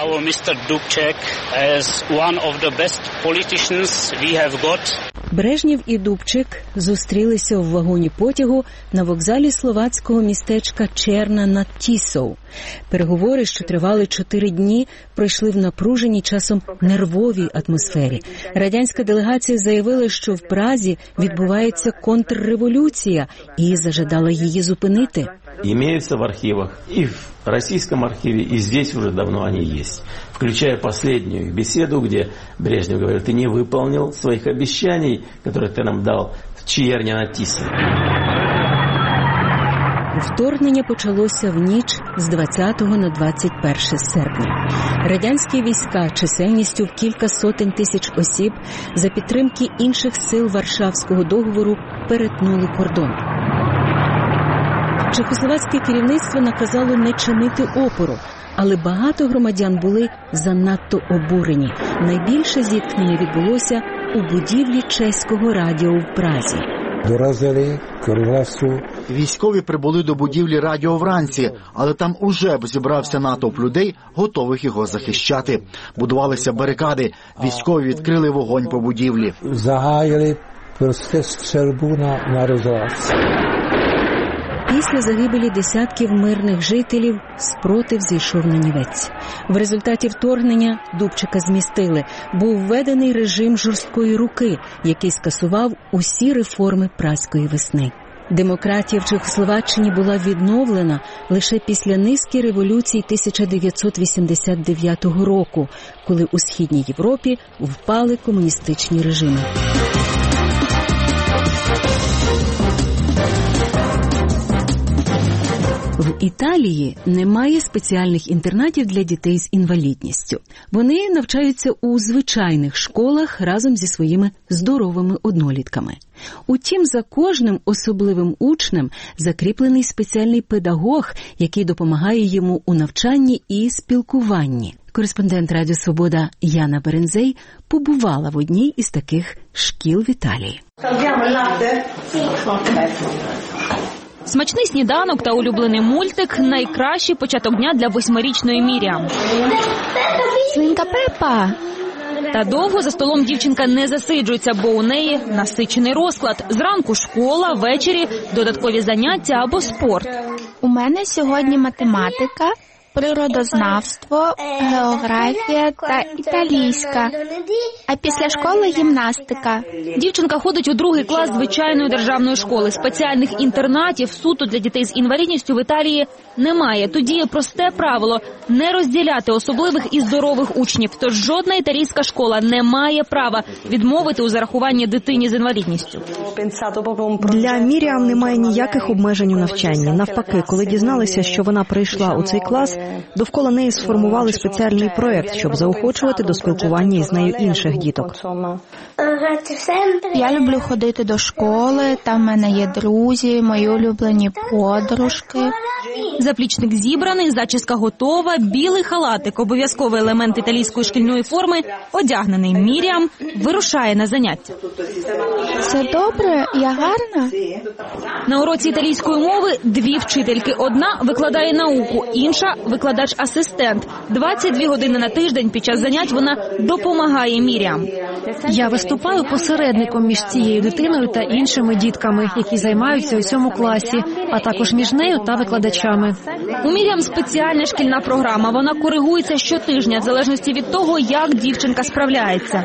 Брежнєв і Дубчик зустрілися в вагоні потягу на вокзалі словацького містечка Черна над Тісою. Переговори, що тривали чотири дні, пройшли в напруженій, часом нервовій атмосфері. Радянська делегація заявила, що в Празі відбувається контрреволюція і зажадала її зупинити. Имеются в архивах, и в российском архиве, и здесь уже давно они есть. Включая последнюю беседу, где Брежнев говорит, ты не выполнил своих обещаний, которые ты нам дал в Черне над Тисой. Вторгнення почалося в ніч з двадцятого на двадцять перше серпня. Радянські війська чисельністю в кілька сотень тисяч осіб за підтримки інших сил Варшавського договору перетнули кордон. Чехословацьке керівництво наказало не чинити опору, але багато громадян були занадто обурені. Найбільше зіткнення відбулося у будівлі чеського радіо в Празі. Доразили Криласу. Військові прибули до будівлі радіо вранці, але там уже зібрався натовп людей, готових його захищати. Будувалися барикади, військові відкрили вогонь по будівлі. Загаяли просто стрільбу на, на розграз. Після загибелі десятків мирних жителів спротив зійшов на нівець. В результаті вторгнення Дубчика змістили. Був введений режим жорсткої руки, який скасував усі реформи Празької весни. Демократія в Чехословаччині була відновлена лише після низки революцій тисяча дев'ятсот вісімдесят дев'ятого року, коли у Східній Європі впали комуністичні режими. В Італії немає спеціальних інтернатів для дітей з інвалідністю. Вони навчаються у звичайних школах разом зі своїми здоровими однолітками. Утім, за кожним особливим учнем закріплений спеціальний педагог, який допомагає йому у навчанні і спілкуванні. Кореспондент Радіо Свобода Яна Берензей побувала в одній із таких шкіл в Італії. Смачний сніданок та улюблений мультик – найкращий початок дня для восьмирічної Міріам. Свинка Пепа. Та довго за столом дівчинка не засиджується, бо у неї насичений розклад. Зранку школа, ввечері додаткові заняття або спорт. У мене сьогодні математика, природознавство, географія та італійська. А після школи гімнастика. Дівчинка ходить у другий клас звичайної державної школи. Спеціальних інтернатів суто для дітей з інвалідністю в Італії немає. Тут діє просте правило – не розділяти особливих і здорових учнів. Тож жодна італійська школа не має права відмовити у зарахуванні дитині з інвалідністю. Для Міріам немає ніяких обмежень у навчанні. Навпаки, коли дізналися, що вона прийшла у цей клас, довкола неї сформували спеціальний проєкт, щоб заохочувати до спілкування із нею інших діток. Я люблю ходити до школи, там в мене є друзі, мої улюблені подружки. Заплічник зібраний, зачіска готова, білий халатик, обов'язковий елемент італійської шкільної форми, одягнений Міріам, вирушає на заняття. Все добре? Я гарна? На уроці італійської мови дві вчительки. Одна викладає науку, інша – викладач-асистент. двадцять дві години на тиждень під час занять вона допомагає Міріам. Я виступаю посередником між цією дитиною та іншими дітками, які займаються у цьому класі, а також між нею та викладачами. У Міріам спеціальна шкільна програма. Вона коригується щотижня, в залежності від того, як дівчинка справляється.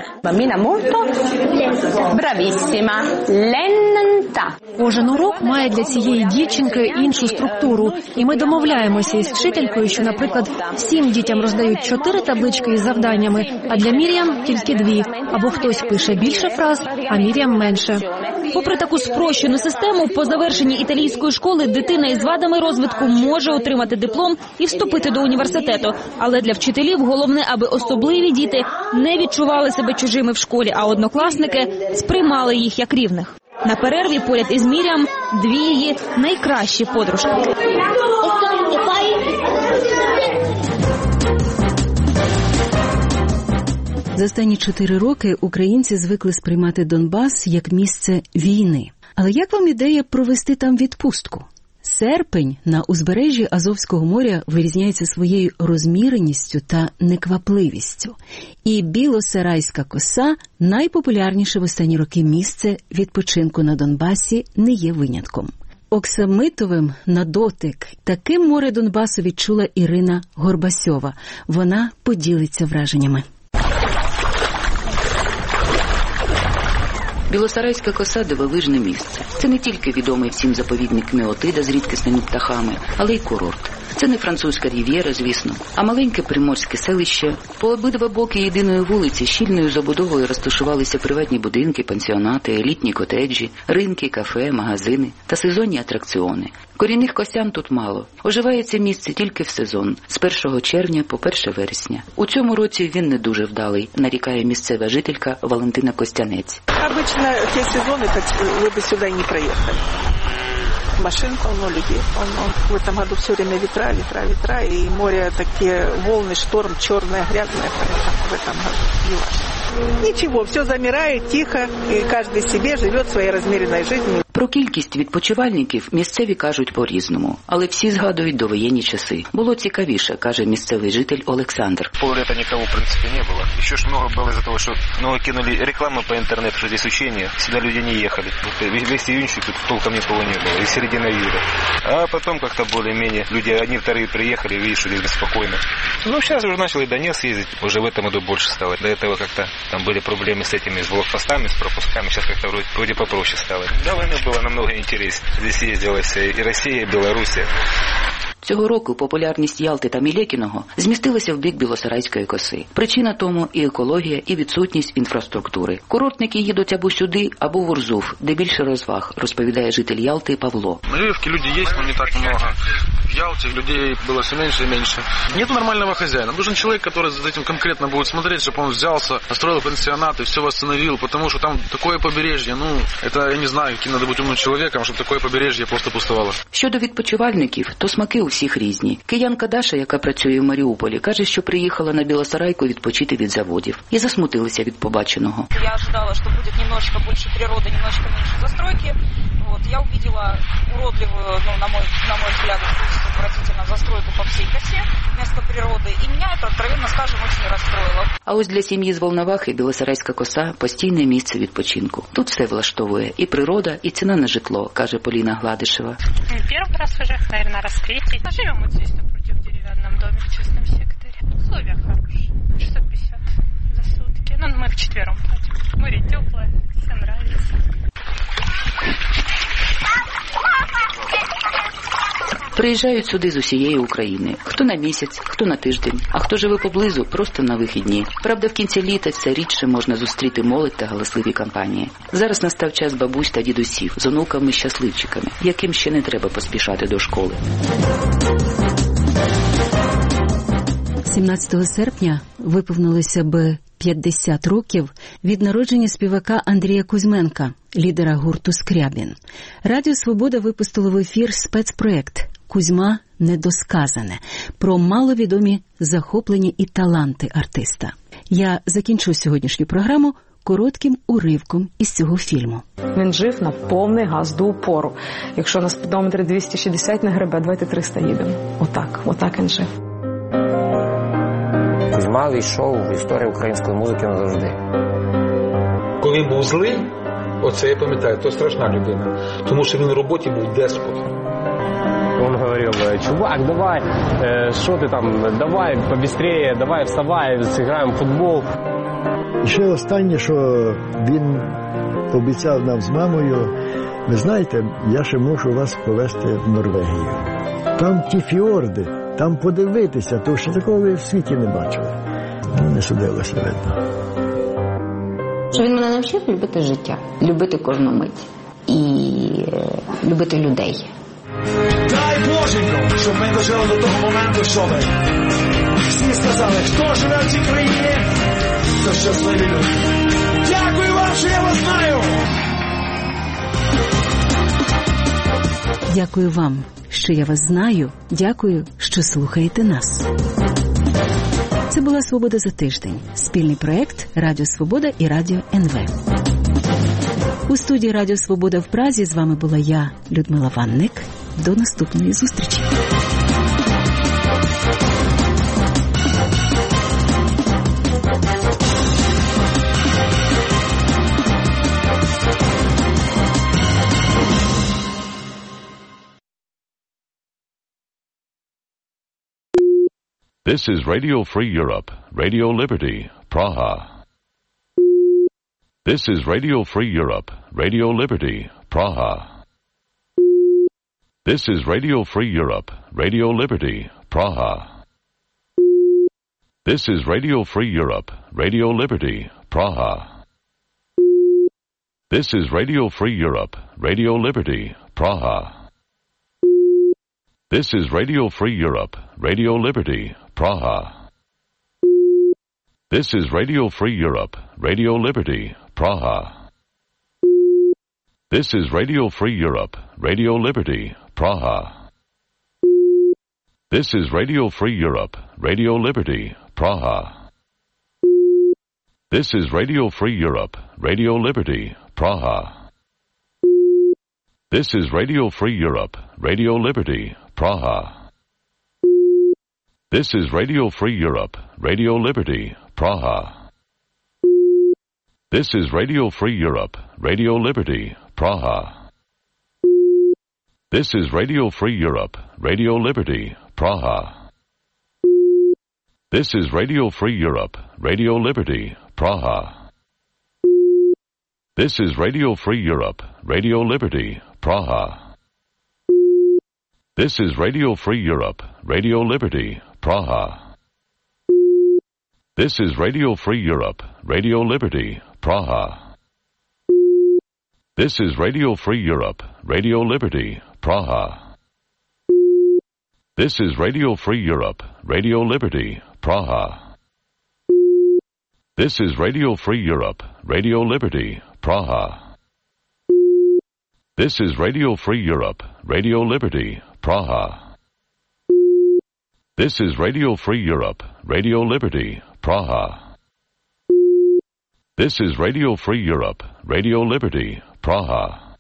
Кожен урок має для цієї дівчинки іншу структуру. І ми домовляємося із вчителькою, що, наприклад, всім дітям роздають чотири таблички із завданнями, а для Міріам тільки дві. Або хтось пише більше фраз, а Міріам менше. Попри таку спрощену систему, по завершенні італійської школи дитина із вадами розвитку може отримати диплом і вступити до університету. Але для вчителів головне, аби особливі діти не відчували себе чужими в школі, а однокласники сприймали їх як рівних. На перерві поряд із Міріам дві її найкращі подружки. За останні чотири роки українці звикли сприймати Донбас як місце війни. Але як вам ідея провести там відпустку? Серпень на узбережжі Азовського моря вирізняється своєю розміреністю та неквапливістю. І Білосарайська коса – найпопулярніше в останні роки місце відпочинку на Донбасі не є винятком. Оксамитовим на дотик таким море Донбасу відчула Ірина Горбасьова. Вона поділиться враженнями. Білосарайська коса – дивовижне місце. Це не тільки відомий всім заповідник Меотида з рідкісними птахами, але й курорт. Це не французька рів'єра, звісно, а маленьке приморське селище. По обидва боки єдиної вулиці щільною забудовою розташувалися приватні будинки, пансіонати, елітні котеджі, ринки, кафе, магазини та сезонні атракціони. Корінних косян тут мало. Оживає це місце тільки в сезон, з першого червня по перше вересня. У цьому році він не дуже вдалий, нарікає місцева жителька Валентина Костянець. Обычно те сезоны, так вы бы сюда не проехали. Машин полно, людей полно. В этом году все время ветра, ветра, ветра, и море такие волны, шторм, черная, грязная, в этом году не важно. Ничего, все замирает, тихо, и каждый себе живет своей размеренной жизнью. Про кількість відпочивальників місцеві кажуть по-різному, але всі згадують довоєнні часи. Було цікавіше, каже місцевий житель Олександр. Поллета никого, в принципе, не было. Еще ж много было из-за того, что много кинули рекламы по интернету, что здесь учения, сюда люди не ехали. Весь июньчик тут толком никого не было, и середина июля. А потом как-то более-менее люди одни, вторые приехали, видишь, что здесь беспокойно. Ну, сейчас уже начал и Донец ездить, уже в этом году больше стало. До этого как-то там были проблемы с этими, с блокпостами, с пропусками, сейчас как-то вроде, вроде попроще стало. До войны было намного интереснее. Здесь ездилась и Россия, и Белоруссия. Цього року популярність Ялти та Мілекіного змістилася в бік Білосарайської коси. Причина тому і екологія, і відсутність інфраструктури. Курортники їдуть або сюди, або в Урзув, де більше розваг, розповідає житель Ялти Павло. На Львовке люди есть, но не так много. В Ялте людей было все меньше и меньше. Нет нормального хозяина. Нужен человек, который за этим конкретно будет смотреть, чтобы он взялся, построил пансионат и все восстановил, потому что там такое побережье, ну, это я не знаю, каким надо быть умным человеком, чтобы такое побережье просто пустовало. Щодо відпочивальників, то смаки у всіх різні. Киянка Даша, яка працює в Маріуполі, каже, що приїхала на Білосарайку відпочити від заводів. І засмутилася від побаченого. Я ожидала, що буде немножко більше природи, немножко менше застройки. Вот, я увидела уродливую, ну, на мой, на мой взгляд, отвратительно застройку по всей косе вместо природы. И меня это, откровенно скажем, очень расстроило. А ось для сім'ї з Волновахи Білосарайська коса – постійне місце відпочинку. Тут все влаштовує – і природа, і ціна на житло, каже Поліна Гладишева. Перший раз уже, наверное, раз третий. Живем вот здесь, напротив деревянного доме в частном секторе. Условия хорошие. шестьсот пятьдесят за сутки. Ну, мы вчетвером платим. Море теплое, все нравится. Приїжджають сюди з усієї України. Хто на місяць, хто на тиждень, а хто живе поблизу, просто на вихідні. Правда, в кінці літа все рідше можна зустріти молодь та галасливі компанії. Зараз настав час бабусь та дідусів з онуками-щасливчиками, яким ще не треба поспішати до школи. сімнадцятого серпня виповнилося б п'ятдесят років від народження співака Андрія Кузьменка, лідера гурту «Скрябін». Радіо «Свобода» випустило в ефір спецпроект «Кузьма недосказане» про маловідомі захоплення і таланти артиста. Я закінчу сьогоднішню програму коротким уривком із цього фільму. Він жив на повний газ до упору. Якщо на спідометрі двісті шістдесят не гребе, давайте триста їдемо. Отак, отак він жив. Кузьма війшов в історію української музики назавжди. Коли він був злий, оце я пам'ятаю, то страшна людина. Тому що він на роботі був деспот. Он говорил: чувак, давай, что ты там, давай побыстрее, давай вставай, сыграем в футбол. І ще останнє, що він обіцяв нам з мамою: ви знаєте, я ще мушу вас повезти в Норвегію. Там ті фіорди, там подивитися, то що такого ви в світі не бачили. Ну, не судилося, видно. Що він мене навчив любити життя, любити кожну мить і любити людей. Дай Боженько, щоб ми дожили до того моменту, щоб всі сказали, хто живе в цій країні, то щасливі люди. Дякую вам, що я вас знаю! Дякую вам, що я вас знаю. Дякую, що слухаєте нас. Це була «Свобода за тиждень» – спільний проєкт Радіо Свобода і Радіо ен ве. У студії Радіо Свобода в Празі з вами була я, Людмила Ванник. До наступної зустрічі. This is Radio Free Europe, Radio Liberty, Praha. This is Radio Free Europe, Radio Liberty, Praha. This is Radio Free Europe, Radio Liberty, Praha. This is Radio Free Europe, Radio Liberty, Praha. This is Radio Free Europe, Radio Liberty, Praha. This is Radio Free Europe, Radio Liberty, Praha. This is Radio Free Europe, Radio Liberty, Praha. This is Radio Free Europe, Radio Liberty, Praha. This is Radio Free Europe, Radio Liberty, Praha. This is Radio Free Europe, Radio Liberty, Praha. This is Radio Free Europe, Radio Liberty, Praha. This is Radio Free Europe, Radio Liberty, Praha. This is Radio Free Europe, Radio Liberty, Praha. This is Radio Free Europe, Radio Liberty, Praha. This is Radio Free Europe, Radio Liberty, Praha. This is Radio Free Europe, Radio Liberty, Praha. This is Radio Free Europe, Radio Liberty, Praha. This is Radio Free Europe, Radio Liberty, Praha. This is Radio Free Europe, Radio Liberty, Praha. This is Radio Free Europe, Radio Liberty, Praha. This is Radio Free Europe, Radio Liberty, Praha. This is Radio Free Europe, Radio Liberty, Praha. This is Radio Free Europe, Radio Liberty, Praha. This is Radio Free Europe, Radio Liberty, Praha.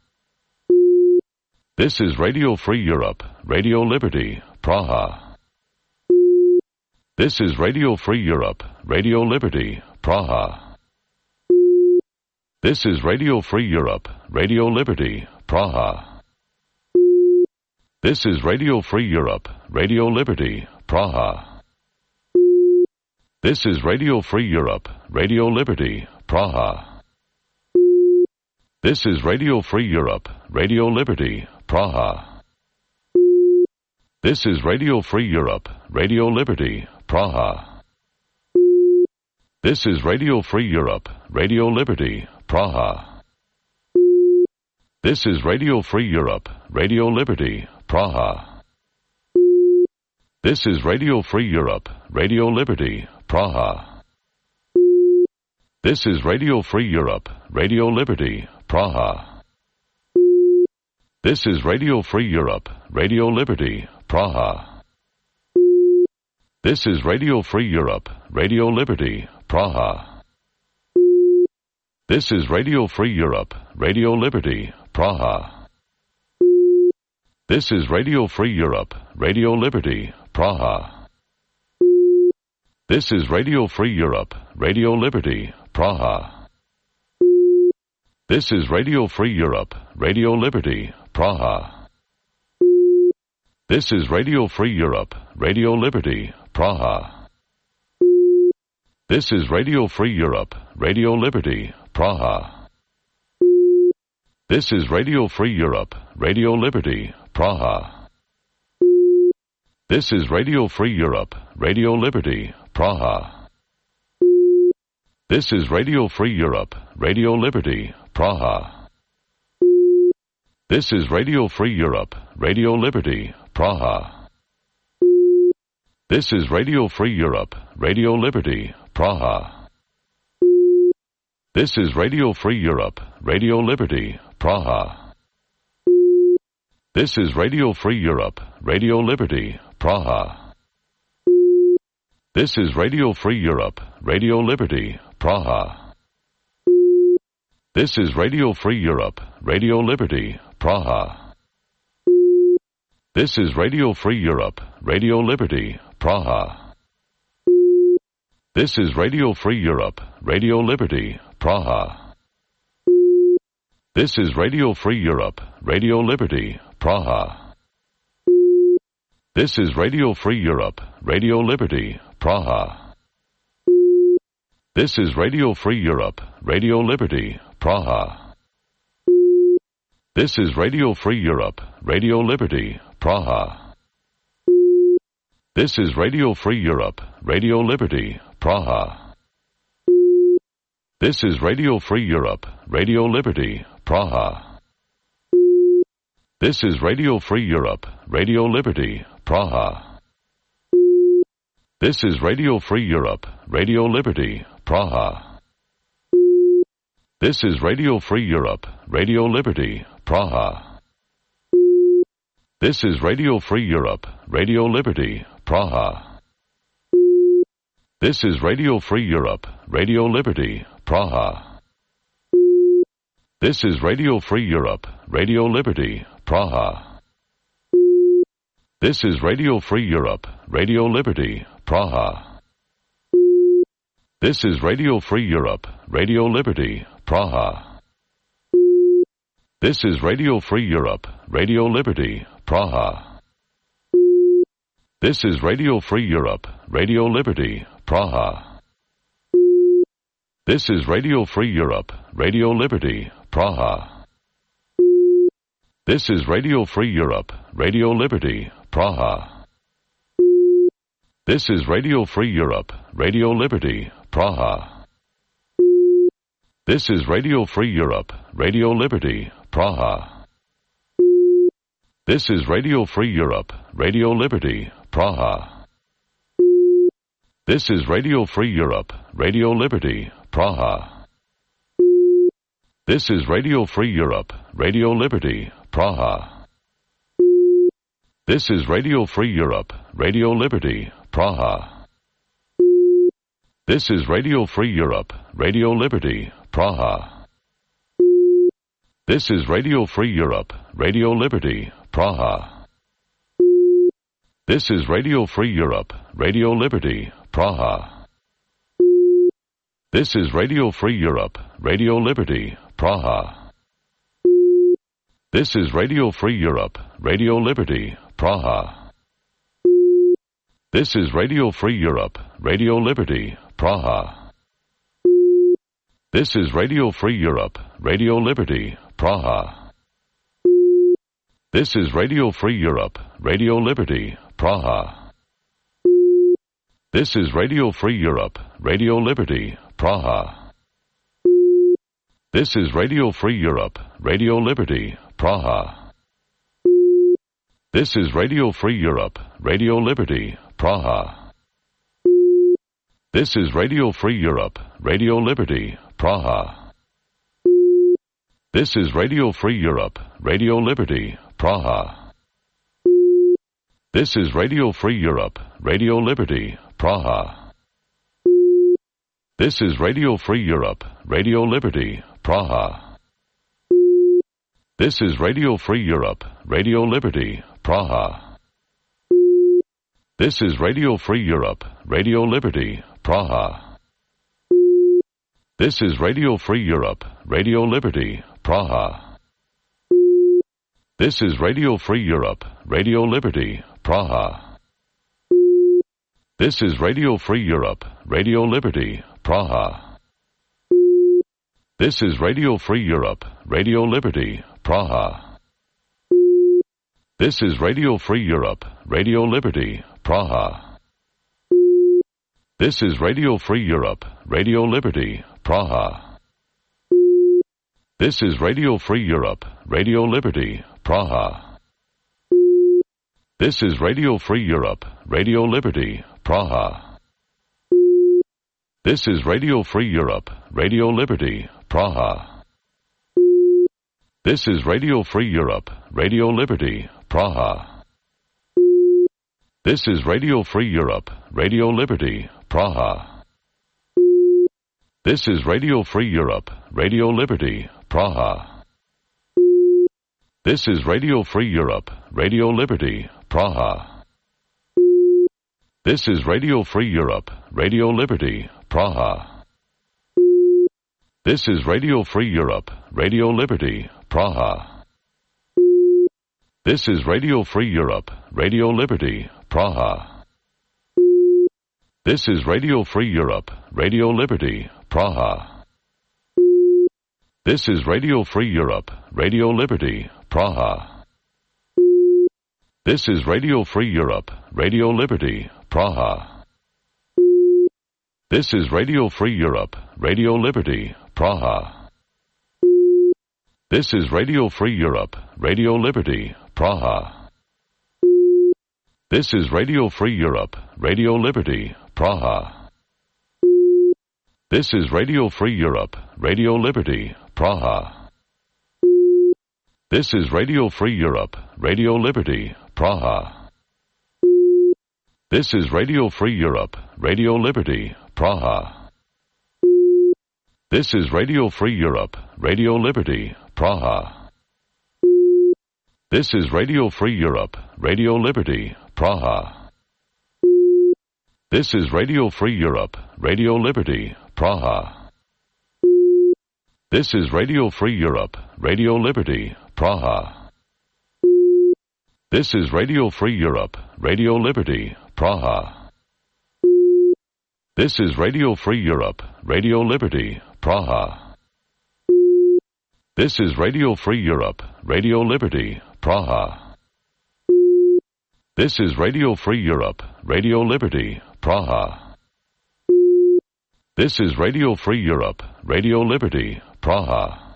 This is Radio Free Europe, Radio Liberty, Praha. This is Radio Free Europe, Radio Liberty, Praha. This is Radio Free Europe, Radio Liberty, Praha. This is Radio Free Europe, Radio Liberty, Praha. This is Radio Free Europe, Radio Liberty, Praha. This is Radio Free Europe, Radio Liberty, Praha. This is Radio Free Europe, Radio Liberty, Praha. This is Radio Free Europe, Radio Liberty, Praha. This is Radio Free Europe, Radio Liberty, Praha. This is Radio Free Europe, Radio Liberty, Praha. This is Radio Free Europe, Radio Liberty, Praha. This is Radio Free Europe, Radio Liberty, Praha. This is Radio Free Europe, Radio Liberty, Praha. This is Radio Free Europe, Radio Liberty, Praha. This is Radio Free Europe, Radio Liberty, Praha. This is Radio Free Europe, Radio Liberty, Praha. This is Radio Free Europe, Radio Liberty, Praha. This is Radio Free Europe, Radio Liberty, Praha. This is Radio Free Europe, Radio Liberty, Praha. This is Radio Free Europe, Radio Liberty, Praha. This is Radio Free Europe, Radio Liberty, Praha. This is Radio Free Europe, Radio Liberty, Praha. This is Radio Free Europe, Radio Liberty, Praha. This is Radio Free Europe, Radio Liberty, Praha. This is Radio Free Europe, Radio Liberty, Praha. This is Radio Free Europe, Radio Liberty, Praha. This is Radio Free Europe, Radio Liberty, Praha. This is Radio Free Europe, Radio Liberty, Praha. This is Radio Free Europe, Radio Liberty, Praha. This is Radio Free Europe, Radio Liberty, Praha. This is Radio Free Europe, Radio Liberty, Praha. This is Radio Free Europe, Radio Liberty, Praha. This is Radio Free Europe, Radio Liberty, Praha. This is Radio Free Europe, Radio Liberty, Praha. This is Radio Free Europe, Radio Liberty, Praha. This is Radio Free Europe, Radio Liberty, Praha. This is Radio Free Europe, Radio Liberty, Praha. This is Radio Free Europe, Radio Liberty, Praha. This is Radio Free Europe, Radio Liberty, Praha. This is Radio Free Europe, Radio Liberty, Praha. This is Radio Free Europe, Radio Liberty, Praha. This is Radio Free Europe, Radio Liberty, Praha. This is Radio Free Europe, Radio Liberty, Praha. This is Radio Free Europe, Radio Liberty, Praha. This is Radio Free Europe, Radio Liberty, Praha. This is Radio Free Europe, Radio Liberty, Praha. This is Radio Free Europe, Radio Liberty, Praha. This is Radio Free Europe, Radio Liberty, Praha. This is Radio Free Europe, Radio Liberty, Praha. This is Radio Free Europe, Radio Liberty, Praha. This is Radio Free Europe, Radio Liberty, Praha. This is Radio Free Europe, Radio Liberty, Praha. This is Radio Free Europe, Radio Liberty, Praha. This is Radio Free Europe, Radio Liberty, Praha. This is Radio Free Europe, Radio Liberty, Praha. This is Radio Free Europe, Radio Liberty, Praha. This is Radio Free Europe, Radio Liberty, Praha. This is Radio Free Europe, Radio Liberty, Praha. This is Radio Free Europe, Radio Liberty, Praha. This is Radio Free Europe, Radio Liberty, Praha. This is Radio Free Europe, Radio Liberty, Praha. This is Radio Free Europe, Radio Liberty, Praha. This is Radio Free Europe, Radio Liberty, Praha. This is Radio Free Europe, Radio Liberty, Praha. This is Radio Free Europe, Radio Liberty, Praha. This is Radio Free Europe, Radio Liberty, Praha. This is Radio Free Europe, Radio Liberty, Praha. This is Radio Free Europe, Radio Liberty, Praha. This is Radio Free Europe, Radio Liberty, Praha. This is Radio Free Europe, Radio Liberty, Praha. This is Radio Free Europe, Radio Liberty, Praha. This is Radio Free Europe, Radio Liberty, Praha. This is Radio Free Europe, Radio Liberty, Praha. This is Radio Free Europe, Radio Liberty, Praha. This is Radio Free Europe, Radio Liberty, Praha. This is Radio Free Europe, Radio Liberty, Praha. This is Radio Free Europe, Radio Liberty, Praha. This is Radio Free Europe, Radio Liberty, Praha. This is Radio Free Europe, Radio Liberty, Praha. This is Radio Free Europe, Radio Liberty, Praha. This is Radio Free Europe, Radio Liberty, Praha. This is Radio Free Europe, Radio Liberty, Praha. This is Radio Free Europe, Radio Liberty, Praha. This is Radio Free Europe, Radio Liberty, Praha. This is Radio Free Europe, Radio Liberty, Praha. This is Radio Free Europe, Radio Liberty, Praha. This is Radio Free Europe, Radio Liberty, Praha. This is Radio Free Europe, Radio Liberty, Praha. This is Radio Free Europe, Radio Liberty, Praha. This is Radio Free Europe, Radio Liberty, Praha. This is Radio Free Europe, Radio Liberty, Praha. This is Radio Free Europe, Radio Liberty, Praha. This is Radio Free Europe, Radio Liberty, Praha. This is Radio Free Europe, Radio Liberty, Praha. This is Radio Free Europe, Radio Liberty, Praha. This is Radio Free Europe, Radio Liberty, Praha. This is Radio Free Europe, Radio Liberty, Praha. This is Radio Free Europe, Radio Liberty, Praha. This is Radio Free Europe, Radio Liberty, Praha. This is Radio Free Europe, Radio Liberty, Praha. This is Radio Free Europe, Radio Liberty, Praha. This is Radio Free Europe, Radio Liberty, Praha. This is Radio Free Europe, Radio Liberty, Praha. This is Radio Free Europe, Radio Liberty, Praha. This is Radio Free Europe, Radio Liberty, Praha.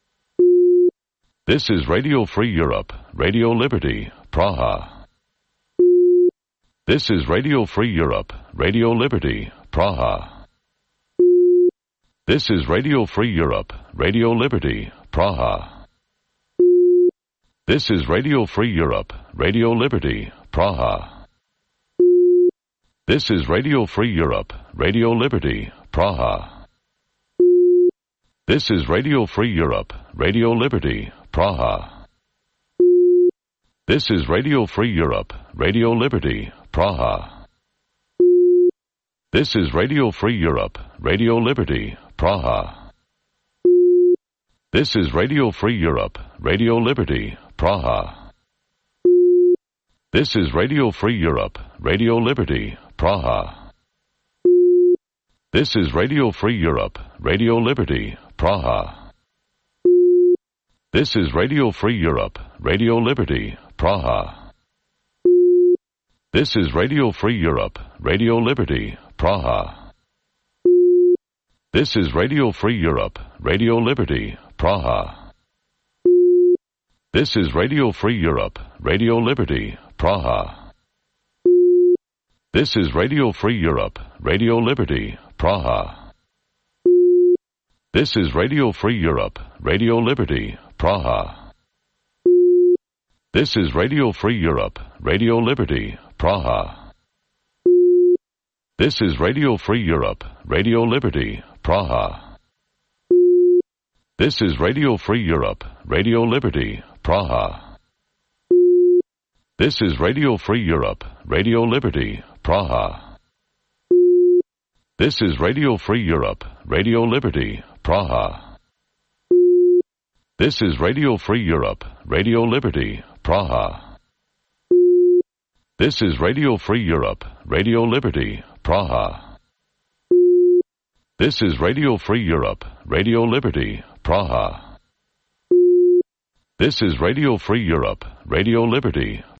This is Radio Free Europe, Radio Liberty, Praha. This is Radio Free Europe, Radio Liberty, Praha. This is Radio Free Europe, Radio Liberty, Praha. This is Radio Free Europe, Radio Liberty, Praha. This is Radio Free Europe, Radio Liberty, Praha. This is Radio Free Europe, Radio Liberty, Praha. This is Radio Free Europe, Radio Liberty, Praha. This is Radio Free Europe, Radio Liberty, Praha. This is Radio Free Europe, Radio Liberty, Praha. This is Radio Free Europe, Radio Liberty, Praha. This is Radio Free Europe, Radio Liberty, Praha. This is Radio Free Europe, Radio Liberty, Praha. This is Radio Free Europe, Radio Liberty, Praha. This is Radio Free Europe, Radio Liberty, Praha. This is Radio Free Europe, Radio Liberty, Praha. This is Radio Free Europe, Radio Liberty, Praha. This is Radio Free Europe, Radio Liberty, Praha. This is Radio Free Europe, Radio Liberty, Praha. This is Radio Free Europe, Radio Liberty, Praha. This is Radio Free Europe, Radio Liberty, Praha. This is Radio Free Europe, Radio Liberty, Praha. This is Radio Free Europe, Radio Liberty, Praha. This is Radio Free Europe, Radio Liberty, Praha. This is Radio Free Europe, Radio Liberty, Praha. This is Radio Free Europe, Radio Liberty, Praha. This is Radio Free Europe, Radio Liberty,